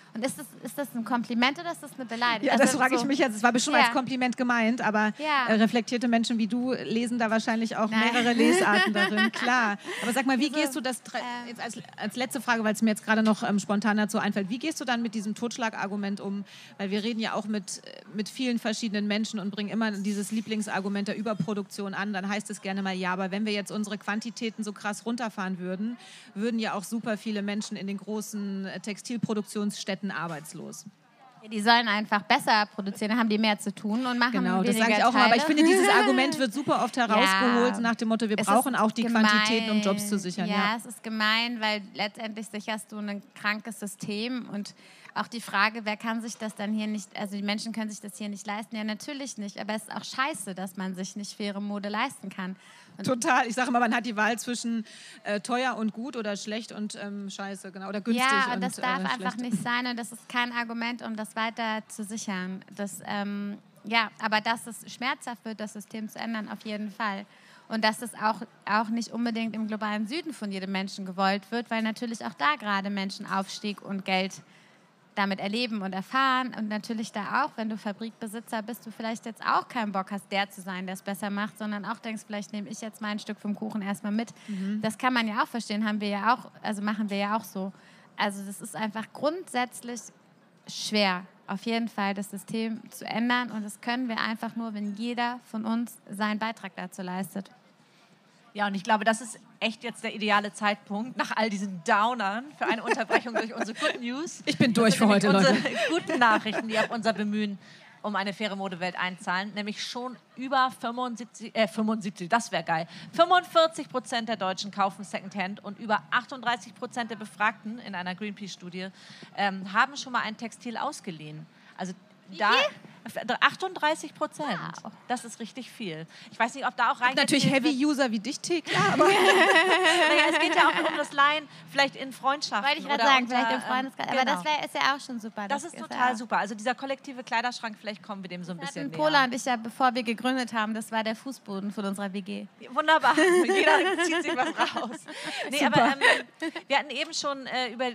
Und ist das, ist das ein Kompliment oder ist das eine Beleidigung? Ja, also das frage so, ich mich jetzt. Es war bestimmt ja. als Kompliment gemeint, aber Ja. äh, reflektierte Menschen wie du lesen da wahrscheinlich auch Nein. mehrere Lesarten darin, klar. Aber sag mal, wie Also, gehst du das, tra- ähm, jetzt als, als letzte Frage, weil es mir jetzt gerade noch ähm, spontan dazu einfällt, wie gehst du dann mit diesem Totschlagargument um? Weil wir reden ja auch mit, mit vielen verschiedenen Menschen und bringen immer dieses Lieblingsargument der Überproduktion an. Dann heißt es gerne mal, ja, aber wenn wir jetzt unsere Quantitäten so krass runterfahren würden, würden ja auch super viele Menschen in den großen äh, Textilproduktionsstätten arbeitslos. Die sollen einfach besser produzieren, dann haben die mehr zu tun und machen Genau, weniger das sage ich auch Teile. immer. Aber ich finde, dieses Argument wird super oft herausgeholt Ja. nach dem Motto, wir Es brauchen ist auch die gemein. Quantitäten, um Jobs zu sichern. Ja, Ja. es ist gemein, weil letztendlich sicherst du ein krankes System und auch die Frage, wer kann sich das dann hier nicht, also die Menschen können sich das hier nicht leisten. Ja, natürlich nicht, aber es ist auch scheiße, dass man sich nicht faire Mode leisten kann. Und Total. Ich sage immer, man hat die Wahl zwischen äh, teuer und gut oder schlecht und ähm, scheiße, genau, oder günstig ja, und und das darf äh, einfach schlecht. nicht sein und das ist kein Argument, um das weiter zu sichern. Das, ähm, ja, aber dass es schmerzhaft wird, das System zu ändern, auf jeden Fall. Und dass es auch, auch nicht unbedingt im globalen Süden von jedem Menschen gewollt wird, weil natürlich auch da gerade Menschen Aufstieg und Geld damit erleben und erfahren. Und natürlich da auch, wenn du Fabrikbesitzer bist, du vielleicht jetzt auch keinen Bock hast, der zu sein, der es besser macht, sondern auch denkst, vielleicht nehme ich jetzt mein Stück vom Kuchen erstmal mit. Mhm. Das kann man ja auch verstehen, haben wir ja auch, also machen wir ja auch so. Also das ist einfach grundsätzlich schwer, auf jeden Fall das System zu ändern. Und das können wir einfach nur, wenn jeder von uns seinen Beitrag dazu leistet. Ja, und ich glaube, das ist echt jetzt der ideale Zeitpunkt nach all diesen Downern für eine Unterbrechung durch unsere Good News. Ich bin durch Das für sind heute, nämlich Leute. unsere guten Nachrichten, die auf unser Bemühen um eine faire Modewelt einzahlen, nämlich schon über fünfundsiebzig, äh, fünfundsiebzig, das wäre geil, fünfundvierzig Prozent der Deutschen kaufen Secondhand und über achtunddreißig Prozent der Befragten in einer Greenpeace-Studie ähm, haben schon mal ein Textil ausgeliehen. Also da achtunddreißig Prozent. Wow. Das ist richtig viel. Ich weiß nicht, ob da auch rein. Natürlich Heavy-User wie dich, Thekla, aber naja, es geht ja auch um das Leihen, vielleicht in Freundschaften. Wollte ich gerade oder sagen, unter, vielleicht im ähm, Freundeskreis. genau. Aber das wär, ist ja auch schon super. Das ist ist total ja super. Also dieser kollektive Kleiderschrank, vielleicht kommen wir dem so ein bisschen hatten näher. Pola und ich ja, bevor wir gegründet haben, das war der Fußboden von unserer W G. Wunderbar. Jeder zieht sich was raus. Nee, aber ähm, wir hatten eben schon äh, über äh,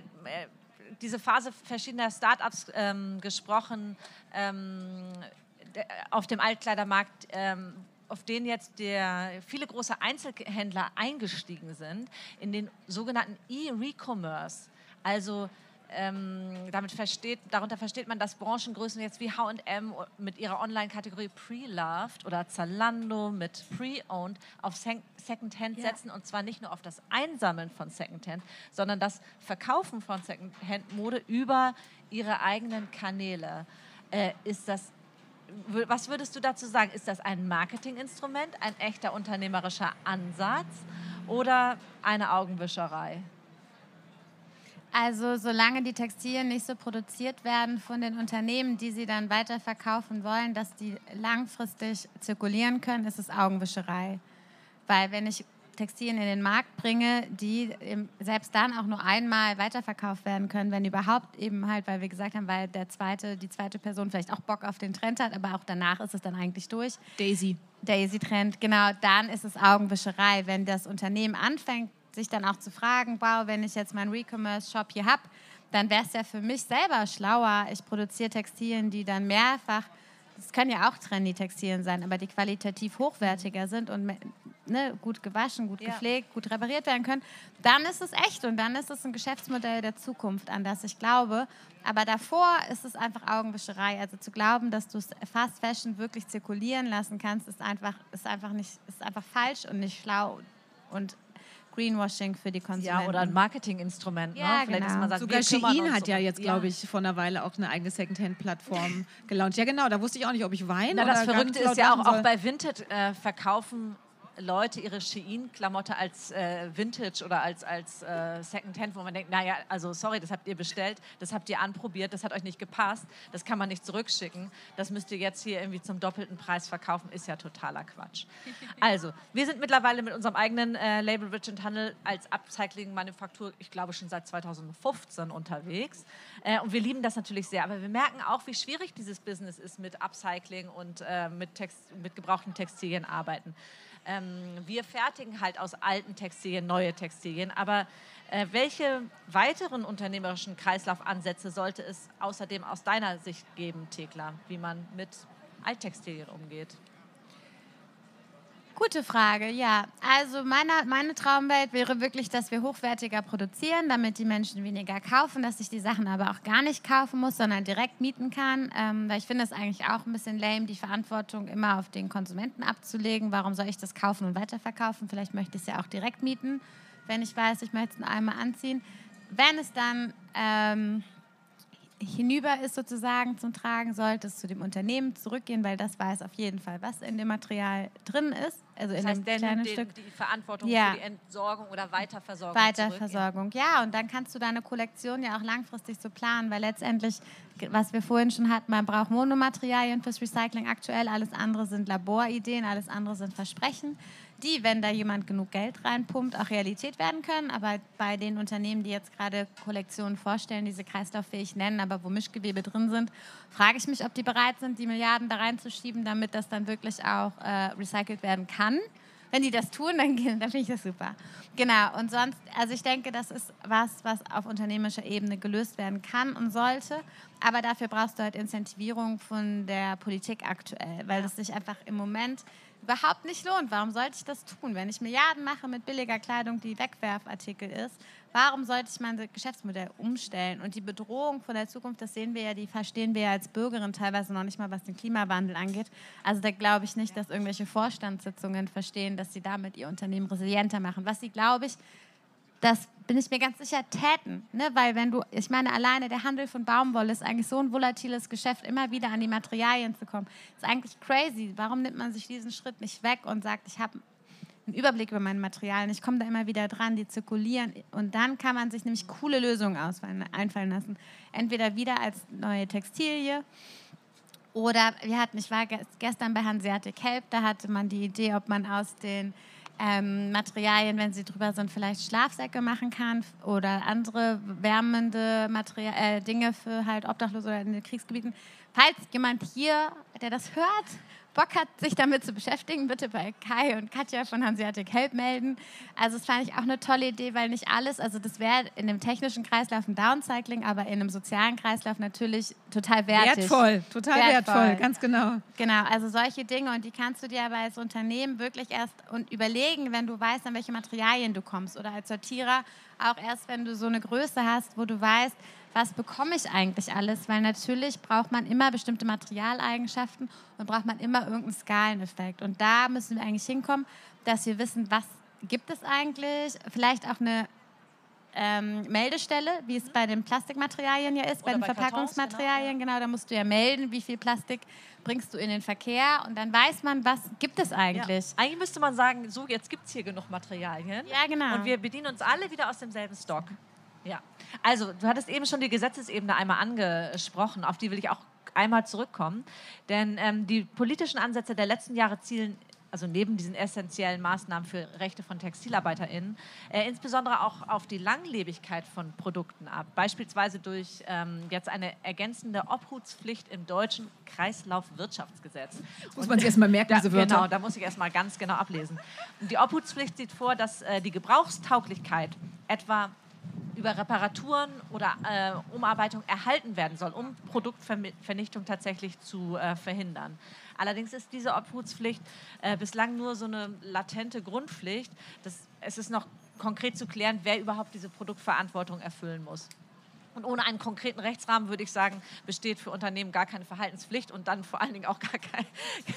diese Phase verschiedener Startups ähm, gesprochen ähm, de- auf dem Altkleidermarkt, ähm, auf den jetzt der, viele große Einzelhändler eingestiegen sind, in den sogenannten E-Recommerce. Also ähm, damit versteht, darunter versteht man, dass Branchengrößen jetzt wie H und M mit ihrer Online-Kategorie Pre-Loved oder Zalando mit Pre-Owned auf Sec- Secondhand Ja. setzen, und zwar nicht nur auf das Einsammeln von Secondhand, sondern das Verkaufen von Secondhand-Mode über ihre eigenen Kanäle. Äh, ist das, w- was würdest du dazu sagen? Ist das ein Marketinginstrument, ein echter unternehmerischer Ansatz oder eine Augenwischerei? Also solange die Textilien nicht so produziert werden von den Unternehmen, die sie dann weiterverkaufen wollen, dass die langfristig zirkulieren können, ist es Augenwischerei. Weil wenn ich Textilien in den Markt bringe, die im, selbst dann auch nur einmal weiterverkauft werden können, wenn überhaupt eben halt, weil wir gesagt haben, weil der zweite, die zweite Person vielleicht auch Bock auf den Trend hat, aber auch danach ist es dann eigentlich durch. Daisy. Daisy-Trend, genau, dann ist es Augenwischerei. Wenn das Unternehmen anfängt, sich dann auch zu fragen, wow, wenn ich jetzt meinen Recommerce-Shop hier habe, dann wäre es ja für mich selber schlauer. Ich produziere Textilien, die dann mehrfach, das können ja auch Trendy-Textilien sein, aber die qualitativ hochwertiger sind und ne, gut gewaschen, gut Ja. gepflegt, gut repariert werden können. Dann ist es echt und dann ist es ein Geschäftsmodell der Zukunft, an das ich glaube. Aber davor ist es einfach Augenwischerei. Also zu glauben, dass du Fast Fashion wirklich zirkulieren lassen kannst, ist einfach, ist einfach, nicht, ist einfach falsch und nicht schlau und Greenwashing für die Konsumenten. Ja, oder ein Marketinginstrument. Ja, ne? Vielleicht, genau. dass man sagt, Sogar wir kümmern Shein uns hat ja um- jetzt, glaube ich, vor einer Weile auch eine eigene Secondhand-Plattform gelauncht. Ja, genau, da wusste ich auch nicht, ob ich weine Na, oder das Verrückte ganz ist ja laut auch, lachen auch soll. bei Vinted äh, verkaufen Leute ihre Shein-Klamotte als äh, Vintage oder als, als äh, Secondhand, wo man denkt, naja, also sorry, das habt ihr bestellt, das habt ihr anprobiert, das hat euch nicht gepasst, das kann man nicht zurückschicken, das müsst ihr jetzt hier irgendwie zum doppelten Preis verkaufen, ist ja totaler Quatsch. Also, wir sind mittlerweile mit unserem eigenen äh, Label Rich and Handel als Upcycling-Manufaktur, ich glaube schon seit zweitausendfünfzehn unterwegs, äh, und wir lieben das natürlich sehr, aber wir merken auch, wie schwierig dieses Business ist mit Upcycling und äh, mit, Text, mit gebrauchten Textilien arbeiten. ähm, wir fertigen halt aus alten Textilien neue Textilien, aber äh, welche weiteren unternehmerischen Kreislaufansätze sollte es außerdem aus deiner Sicht geben, Thekla, wie man mit Alttextilien umgeht? Gute Frage, ja. Also meine, meine Traumwelt wäre wirklich, dass wir hochwertiger produzieren, damit die Menschen weniger kaufen, dass ich die Sachen aber auch gar nicht kaufen muss, sondern direkt mieten kann. Ähm, weil ich finde es eigentlich auch ein bisschen lame, die Verantwortung immer auf den Konsumenten abzulegen. Warum soll ich das kaufen und weiterverkaufen? Vielleicht möchte ich es ja auch direkt mieten, wenn ich weiß, ich möchte es nur einmal anziehen. Wenn es dann ähm, hinüber ist sozusagen zum Tragen, sollte es zu dem Unternehmen zurückgehen, weil das weiß auf jeden Fall, was in dem Material drin ist. Also Das in heißt, dem der kleinen nimmt den, Stück. die Verantwortung Ja. für die Entsorgung oder Weiterversorgung Weiterversorgung, zurück, ja. ja. Und dann kannst du deine Kollektion ja auch langfristig so planen, weil letztendlich, was wir vorhin schon hatten, man braucht Monomaterialien fürs Recycling aktuell, alles andere sind Laborideen, alles andere sind Versprechen, die, wenn da jemand genug Geld reinpumpt, auch Realität werden können. Aber bei den Unternehmen, die jetzt gerade Kollektionen vorstellen, diese kreislauffähig nennen, aber wo Mischgewebe drin sind, frage ich mich, ob die bereit sind, die Milliarden da reinzuschieben, damit das dann wirklich auch äh, recycelt werden kann. Wenn die das tun, dann, dann finde ich das super. Genau, und sonst, also ich denke, das ist was, was auf unternehmerischer Ebene gelöst werden kann und sollte. Aber dafür brauchst du halt Incentivierung von der Politik aktuell, weil es sich einfach im Moment überhaupt nicht lohnt. Warum sollte ich das tun? Wenn ich Milliarden mache mit billiger Kleidung, die Wegwerfartikel ist, warum sollte ich mein Geschäftsmodell umstellen? Und die Bedrohung von der Zukunft, das sehen wir ja, die verstehen wir ja als Bürgerin teilweise noch nicht mal, was den Klimawandel angeht. Also da glaube ich nicht, dass irgendwelche Vorstandssitzungen verstehen, dass sie damit ihr Unternehmen resilienter machen. Was sie, glaube ich, das bin ich mir ganz sicher, täten. Ne? Weil wenn du, ich meine, alleine der Handel von Baumwolle ist eigentlich so ein volatiles Geschäft, immer wieder an die Materialien zu kommen. Ist eigentlich crazy. Warum nimmt man sich diesen Schritt nicht weg und sagt, ich habe einen Überblick über meine Materialien, ich komme da immer wieder dran, die zirkulieren und dann kann man sich nämlich coole Lösungen ausfallen, einfallen lassen. Entweder wieder als neue Textilie oder wir hatten, ich war gestern bei Hanseatic Help, da hatte man die Idee, ob man aus den ähm, Materialien, wenn sie drüber sind, vielleicht Schlafsäcke machen kann oder andere wärmende Materie äh, Dinge für halt Obdachlose oder in den Kriegsgebieten. Falls jemand hier, der das hört, Bock hat, sich damit zu beschäftigen, bitte bei Kai und Katja von Hanseatic Help melden. Also das fand ich auch eine tolle Idee, weil nicht alles, also das wäre in dem technischen Kreislauf ein Downcycling, aber in einem sozialen Kreislauf natürlich total wertig. Wertvoll, total wertvoll, wertvoll, ganz genau. Genau, also solche Dinge und die kannst du dir aber als Unternehmen wirklich erst und überlegen, wenn du weißt, an welche Materialien du kommst oder als Sortierer auch erst, wenn du so eine Größe hast, wo du weißt, was bekomme ich eigentlich alles? Weil natürlich braucht man immer bestimmte Materialeigenschaften und braucht man immer irgendeinen Skaleneffekt. Und da müssen wir eigentlich hinkommen, dass wir wissen, was gibt es eigentlich? Vielleicht auch eine ähm, Meldestelle, wie es bei den Plastikmaterialien ja ist, Oder bei den bei Kartons, Verpackungsmaterialien. genau, ja. Genau, da musst du ja melden, wie viel Plastik bringst du in den Verkehr. Und dann weiß man, was gibt es eigentlich. Ja. Eigentlich müsste man sagen, so, jetzt gibt es hier genug Materialien. Ja, genau. Und wir bedienen uns alle wieder aus demselben Stock. Ja, also du hattest eben schon die Gesetzesebene einmal angesprochen, auf die will ich auch einmal zurückkommen. Denn ähm, die politischen Ansätze der letzten Jahre zielen, also neben diesen essentiellen Maßnahmen für Rechte von TextilarbeiterInnen, äh, insbesondere auch auf die Langlebigkeit von Produkten ab. Beispielsweise durch ähm, jetzt eine ergänzende Obhutspflicht im deutschen Kreislaufwirtschaftsgesetz. Das muss man sich erst mal merken, da, diese Wörter. Genau, da muss ich erst mal ganz genau ablesen. Und die Obhutspflicht sieht vor, dass äh, die Gebrauchstauglichkeit etwa über Reparaturen oder äh, Umarbeitung erhalten werden soll, um Produktvernichtung tatsächlich zu äh, verhindern. Allerdings ist diese Obhutspflicht äh, bislang nur so eine latente Grundpflicht. Das, es ist noch konkret zu klären, wer überhaupt diese Produktverantwortung erfüllen muss. Und ohne einen konkreten Rechtsrahmen, würde ich sagen, besteht für Unternehmen gar keine Verhaltenspflicht und dann vor allen Dingen auch gar keine...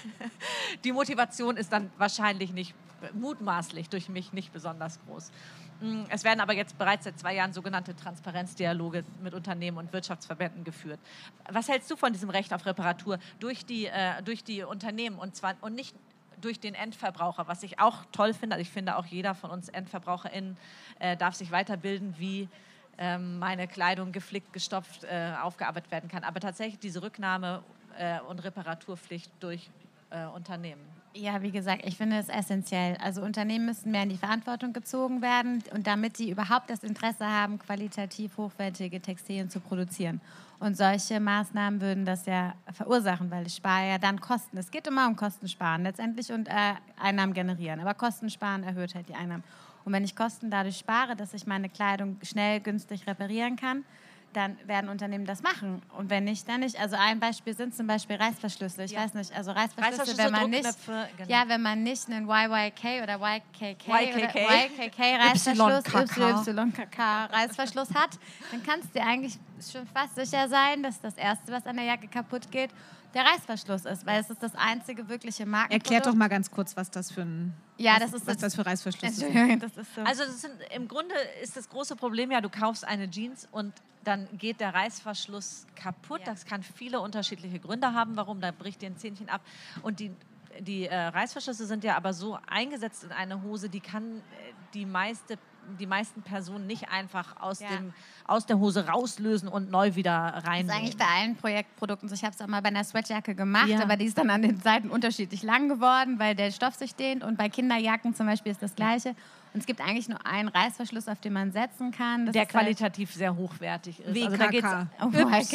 Die Motivation ist dann wahrscheinlich nicht, mutmaßlich durch mich nicht besonders groß. Es werden aber jetzt bereits seit zwei Jahren sogenannte Transparenzdialoge mit Unternehmen und Wirtschaftsverbänden geführt. Was hältst du von diesem Recht auf Reparatur durch die, äh, durch die Unternehmen und zwar und nicht durch den Endverbraucher, was ich auch toll finde. Also ich finde auch jeder von uns EndverbraucherInnen äh, darf sich weiterbilden, wie ähm, meine Kleidung geflickt, gestopft, äh, aufgearbeitet werden kann. Aber tatsächlich diese Rücknahme äh, und Reparaturpflicht durch äh, Unternehmen. Ja, wie gesagt, ich finde es essentiell. Also Unternehmen müssen mehr in die Verantwortung gezogen werden und damit die überhaupt das Interesse haben, qualitativ hochwertige Textilien zu produzieren. Und solche Maßnahmen würden das ja verursachen, weil ich spare ja dann Kosten. Es geht immer um Kosten sparen letztendlich und äh, Einnahmen generieren. Aber Kosten sparen erhöht halt die Einnahmen. Und wenn ich Kosten dadurch spare, dass ich meine Kleidung schnell, günstig reparieren kann, dann werden Unternehmen das machen. Und wenn nicht, dann nicht. Also ein Beispiel sind zum Beispiel Reißverschlüsse. Ich ja. weiß nicht, also Reißverschlüsse, Reißverschlüsse wenn man nicht, genau. ja, wenn man nicht einen Y Y K oder Y K K, Y K K. Oder Y K K Reißverschluss, Y K K Reißverschluss hat, dann kannst du dir eigentlich schon fast sicher sein, dass das Erste, was an der Jacke kaputt geht, der Reißverschluss ist, weil es ist das einzige wirkliche Markenprodukt. Erklärt doch mal ganz kurz, was das für ein ja, was, das ist was das, das für Reißverschlüsse sind. Das ist so. Also das sind, im Grunde ist das große Problem ja, du kaufst eine Jeans und dann geht der Reißverschluss kaputt. Ja. Das kann viele unterschiedliche Gründe haben, warum, da bricht dir ein Zähnchen ab. Und die, die äh, Reißverschlüsse sind ja aber so eingesetzt in eine Hose, die kann äh, die meiste die meisten Personen nicht einfach aus, ja. dem, aus der Hose rauslösen und neu wieder reinnehmen. Das ist eigentlich bei allen Projektprodukten so. Ich habe es auch mal bei einer Sweatjacke gemacht, ja. aber die ist dann an den Seiten unterschiedlich lang geworden, weil der Stoff sich dehnt. Und bei Kinderjacken zum Beispiel ist das Gleiche. Und es gibt eigentlich nur einen Reißverschluss, auf den man setzen kann. Das der ist qualitativ halt sehr hochwertig ist. W K K. Also da geht's oh,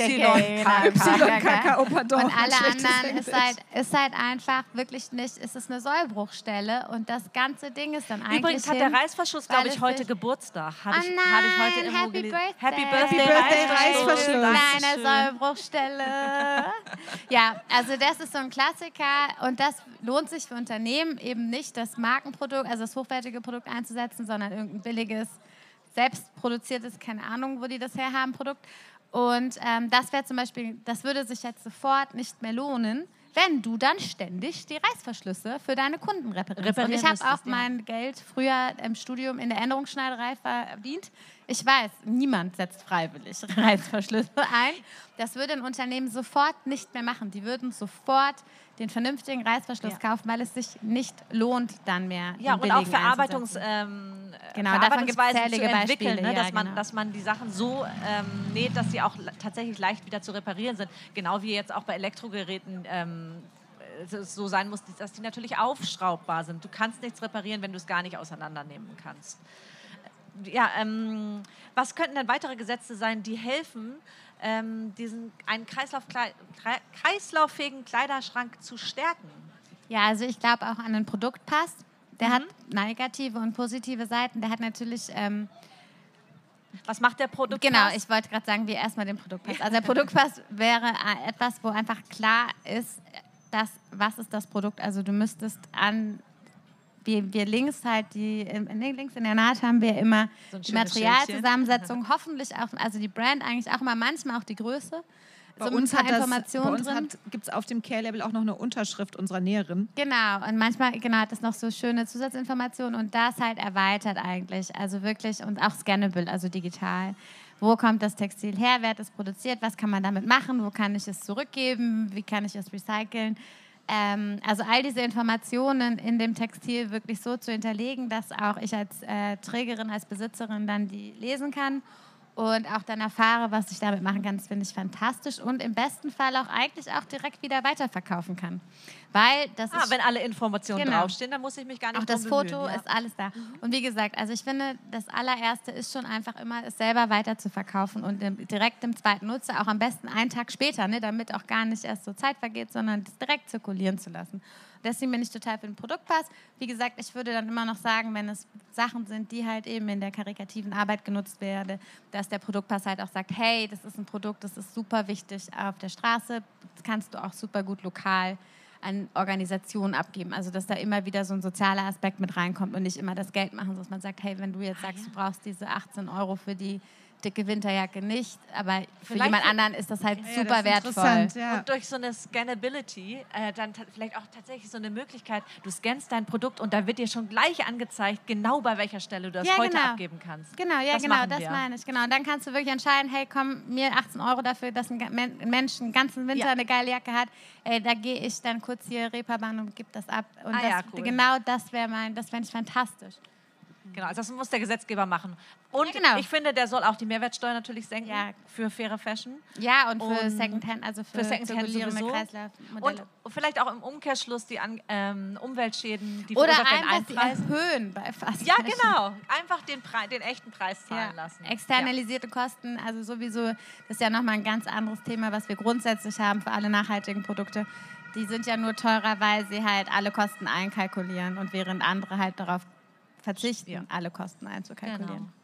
Y K K. Y K K, oh pardon. Und alle anderen ist halt, ist halt einfach wirklich nicht, ist es eine Sollbruchstelle und das ganze Ding ist dann eigentlich Übrigens hat hin, der Reißverschluss, glaube ich, heute Geburtstag. Habe ich, oh hab ich heute nein, irgendwo Happy gelesen. Birthday. Happy Birthday, Happy Birthday, Reißverschluss. Kleine Sollbruchstelle. Ja, also das ist so ein Klassiker und das lohnt sich für Unternehmen eben nicht, das Markenprodukt, also das hochwertige Produkt einzusetzen, sondern irgendein billiges, selbstproduziertes, keine Ahnung, wo die das herhaben, Produkt. Und ähm, das wäre zum Beispiel, das würde sich jetzt sofort nicht mehr lohnen, wenn du dann ständig die Reißverschlüsse für deine Kunden reparierst. Und ich habe auch mein Geld früher im Studium in der Änderungsschneiderei verdient. Ich weiß, niemand setzt freiwillig Reißverschlüsse ein. Das würde ein Unternehmen sofort nicht mehr machen. Die würden sofort den vernünftigen Reißverschluss ja. kaufen, weil es sich nicht lohnt, dann mehr ja, und auch Verarbeitungs, ähm, genau, Verarbeitungsweisen zu entwickeln, Beispiele, ne, dass, ja, man, genau. dass man die Sachen so ähm, näht, dass sie auch tatsächlich leicht wieder zu reparieren sind. Genau wie jetzt auch bei Elektrogeräten ähm, es so sein muss, dass die natürlich aufschraubbar sind. Du kannst nichts reparieren, wenn du es gar nicht auseinandernehmen kannst. Ja, ähm, was könnten denn weitere Gesetze sein, die helfen, ähm, diesen einen Kreislauf, kreislauffähigen Kleiderschrank zu stärken? Ja, also ich glaube auch an den Produktpass. Der mhm. hat negative und positive Seiten. Der hat natürlich... Ähm, was macht der Produktpass? Genau, ich wollte gerade sagen, wie erstmal den Produktpass. Also der Produktpass wäre etwas, wo einfach klar ist, dass, was ist das Produkt. Also du müsstest an... Wir, wir links halt die, links in der Naht haben wir immer so die Materialzusammensetzung, hoffentlich auch, also die Brand eigentlich auch immer, manchmal auch die Größe. Bei so uns, hat das, bei uns gibt es auf dem Care-Label auch noch eine Unterschrift unserer Näherin. Genau, und manchmal genau, hat es noch so schöne Zusatzinformationen und das halt erweitert eigentlich, also wirklich und auch scannable, also digital. Wo kommt das Textil her, wer hat es produziert, was kann man damit machen, wo kann ich es zurückgeben, wie kann ich es recyceln. Ähm, also all diese Informationen in dem Textil wirklich so zu hinterlegen, dass auch ich als äh, Trägerin, als Besitzerin dann die lesen kann und auch dann erfahre, was ich damit machen kann. Das finde ich fantastisch und im besten Fall auch eigentlich auch direkt wieder weiterverkaufen kann. Weil das ah, ist, wenn alle Informationen genau. draufstehen, dann muss ich mich gar nicht auch das bemühen, Foto ja. ist alles da. Mhm. Und wie gesagt, also ich finde, das allererste ist schon einfach immer, es selber weiter zu verkaufen und dem, direkt dem zweiten Nutzer, auch am besten einen Tag später, ne, damit auch gar nicht erst so Zeit vergeht, sondern das direkt zirkulieren zu lassen. Deswegen bin ich total für den Produktpass. Wie gesagt, ich würde dann immer noch sagen, wenn es Sachen sind, die halt eben in der karikativen Arbeit genutzt werden, dass der Produktpass halt auch sagt, hey, das ist ein Produkt, das ist super wichtig auf der Straße, das kannst du auch super gut lokal an Organisationen abgeben. Also dass da immer wieder so ein sozialer Aspekt mit reinkommt und nicht immer das Geld machen, dass man sagt, hey, wenn du jetzt sagst, ah, ja. du brauchst diese achtzehn Euro für die dicke Winterjacke nicht, aber für vielleicht jemand anderen ist das halt ja, super das wertvoll. Ja. Und durch so eine Scannability äh, dann vielleicht auch tatsächlich so eine Möglichkeit, du scannst dein Produkt und da wird dir schon gleich angezeigt, genau bei welcher Stelle du das ja, heute genau. abgeben kannst. Genau, ja, das genau, das wir. meine ich. Genau. Und dann kannst du wirklich entscheiden, hey, komm, mir achtzehn Euro dafür, dass ein Mensch den ganzen Winter ja. eine geile Jacke hat, ey, da gehe ich dann kurz hier Reeperbahn und gebe das ab. Und ah, das, ja, cool. genau das wäre mein, das fände ich fantastisch. Genau, also das muss der Gesetzgeber machen. Und ja, genau. ich finde, der soll auch die Mehrwertsteuer natürlich senken ja. für faire Fashion. Ja, und für und Secondhand, also für, für Secondhand zirkulierende sowieso. Kreislaufmodelle. Und vielleicht auch im Umkehrschluss die An ähm, Umweltschäden, die Oder verursacht werden, einfach die einpreisen. erhöhen bei Fast Ja, Fashion. genau. Einfach den, Pre den echten Preis zahlen Ja. lassen. Externalisierte ja. Kosten, also sowieso, das ist ja nochmal ein ganz anderes Thema, was wir grundsätzlich haben für alle nachhaltigen Produkte. Die sind ja nur teurer, weil sie halt alle Kosten einkalkulieren und während andere halt darauf verzichten, ja. alle Kosten einzukalkulieren.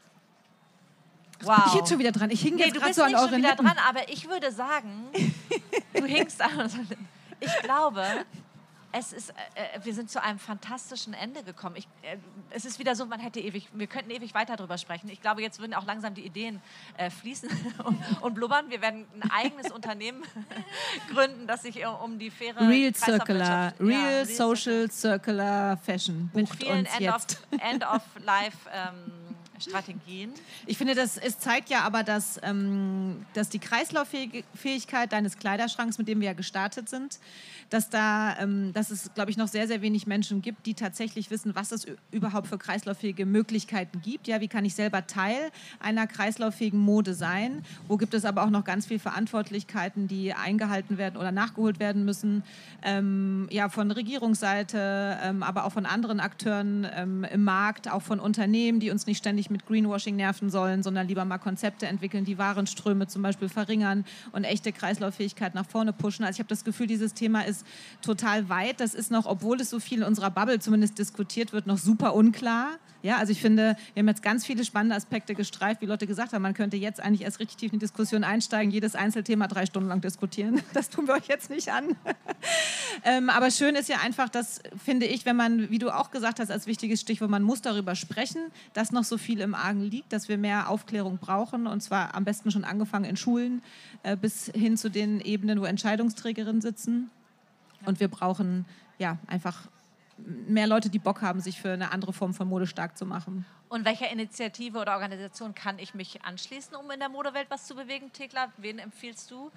Genau. Wow. Ich bin jetzt schon wieder dran. Ich hing nee, jetzt gerade so an euren schon wieder Lippen. dran, aber ich würde sagen, du hingst an. Ich glaube, es ist, äh, wir sind zu einem fantastischen Ende gekommen. Ich, äh, es ist wieder so, man hätte ewig, wir könnten ewig weiter drüber sprechen. Ich glaube, jetzt würden auch langsam die Ideen äh, fließen und, und blubbern. Wir werden ein eigenes Unternehmen gründen, das sich um die faire Real Circular, Real, ja, Real Social Circular Fashion mit bucht vielen uns jetzt. End-of-Life ähm, Strategien. Ich finde, das es zeigt ja aber, dass, ähm, dass die Kreislauffähigkeit deines Kleiderschranks, mit dem wir ja gestartet sind, dass, da, ähm, dass es, glaube ich, noch sehr, sehr wenig Menschen gibt, die tatsächlich wissen, was es überhaupt für kreislauffähige Möglichkeiten gibt. Ja, wie kann ich selber Teil einer kreislauffähigen Mode sein? Wo gibt es aber auch noch ganz viele Verantwortlichkeiten, die eingehalten werden oder nachgeholt werden müssen? Ähm, ja, von Regierungsseite, ähm, aber auch von anderen Akteuren ähm, im Markt, auch von Unternehmen, die uns nicht ständig mit Greenwashing nerven sollen, sondern lieber mal Konzepte entwickeln, die Warenströme zum Beispiel verringern und echte Kreislauffähigkeit nach vorne pushen. Also ich habe das Gefühl, dieses Thema ist total weit. Das ist noch, obwohl es so viel in unserer Bubble zumindest diskutiert wird, noch super unklar. Ja, also ich finde, wir haben jetzt ganz viele spannende Aspekte gestreift, wie Leute gesagt haben, man könnte jetzt eigentlich erst richtig tief in die Diskussion einsteigen, jedes Einzelthema drei Stunden lang diskutieren. Das tun wir euch jetzt nicht an. ähm, aber schön ist ja einfach, dass, finde ich, wenn man, wie du auch gesagt hast, als wichtiges Stichwort, man muss darüber sprechen, dass noch so viel im Argen liegt, dass wir mehr Aufklärung brauchen und zwar am besten schon angefangen in Schulen äh, bis hin zu den Ebenen, wo Entscheidungsträgerinnen sitzen. Und wir brauchen ja einfach mehr Leute, die Bock haben, sich für eine andere Form von Mode stark zu machen. Und welcher Initiative oder Organisation kann ich mich anschließen, um in der Modewelt was zu bewegen, Thekla? Wen empfiehlst du?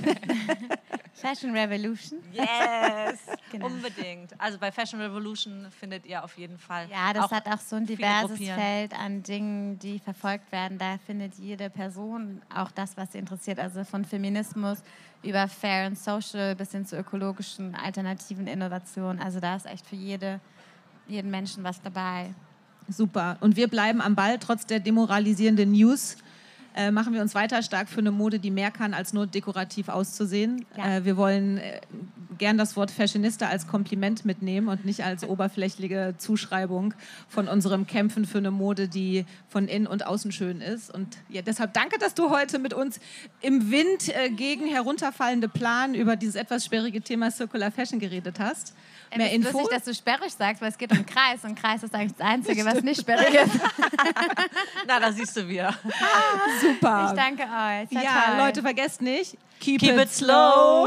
Fashion Revolution. Yes, genau. Unbedingt. Also bei Fashion Revolution findet ihr auf jeden Fall. Ja, das auch hat auch so ein diverses Feld an Dingen, die verfolgt werden. Da findet jede Person auch das, was sie interessiert. Also von Feminismus über Fair and Social bis hin zu ökologischen alternativen Innovationen. Also da ist echt für jede, jeden Menschen was dabei. Super. Und wir bleiben am Ball, trotz der demoralisierenden News. Äh, machen wir uns weiter stark für eine Mode, die mehr kann, als nur dekorativ auszusehen. Ja. Äh, wir wollen äh, gern das Wort Fashionista als Kompliment mitnehmen und nicht als oberflächliche Zuschreibung von unserem Kämpfen für eine Mode, die von innen und außen schön ist. Und ja, deshalb danke, dass du heute mit uns im Wind äh, gegen herunterfallende Plan über dieses etwas sperrige Thema Circular Fashion geredet hast. Mehr es ist Info? lustig, dass du sperrig sagst, weil es geht um Kreis und Kreis ist eigentlich das Einzige, was nicht sperrig ist. Na, da siehst du wieder. Super. Ich danke euch. Sehr ja, toll. Leute, vergesst nicht, keep, keep it, it slow.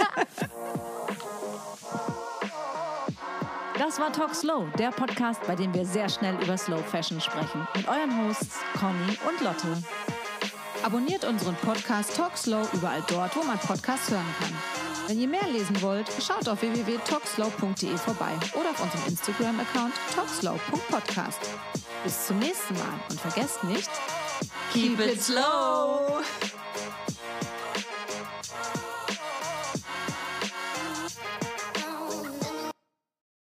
Das war Talk Slow, der Podcast, bei dem wir sehr schnell über Slow Fashion sprechen. Mit euren Hosts Conny und Lotte. Abonniert unseren Podcast Talk Slow überall dort, wo man Podcasts hören kann. Wenn ihr mehr lesen wollt, schaut auf w w w punkt talkslow punkt d e vorbei oder auf unserem Instagram-Account talkslow punkt podcast. Bis zum nächsten Mal und vergesst nicht, Keep it slow.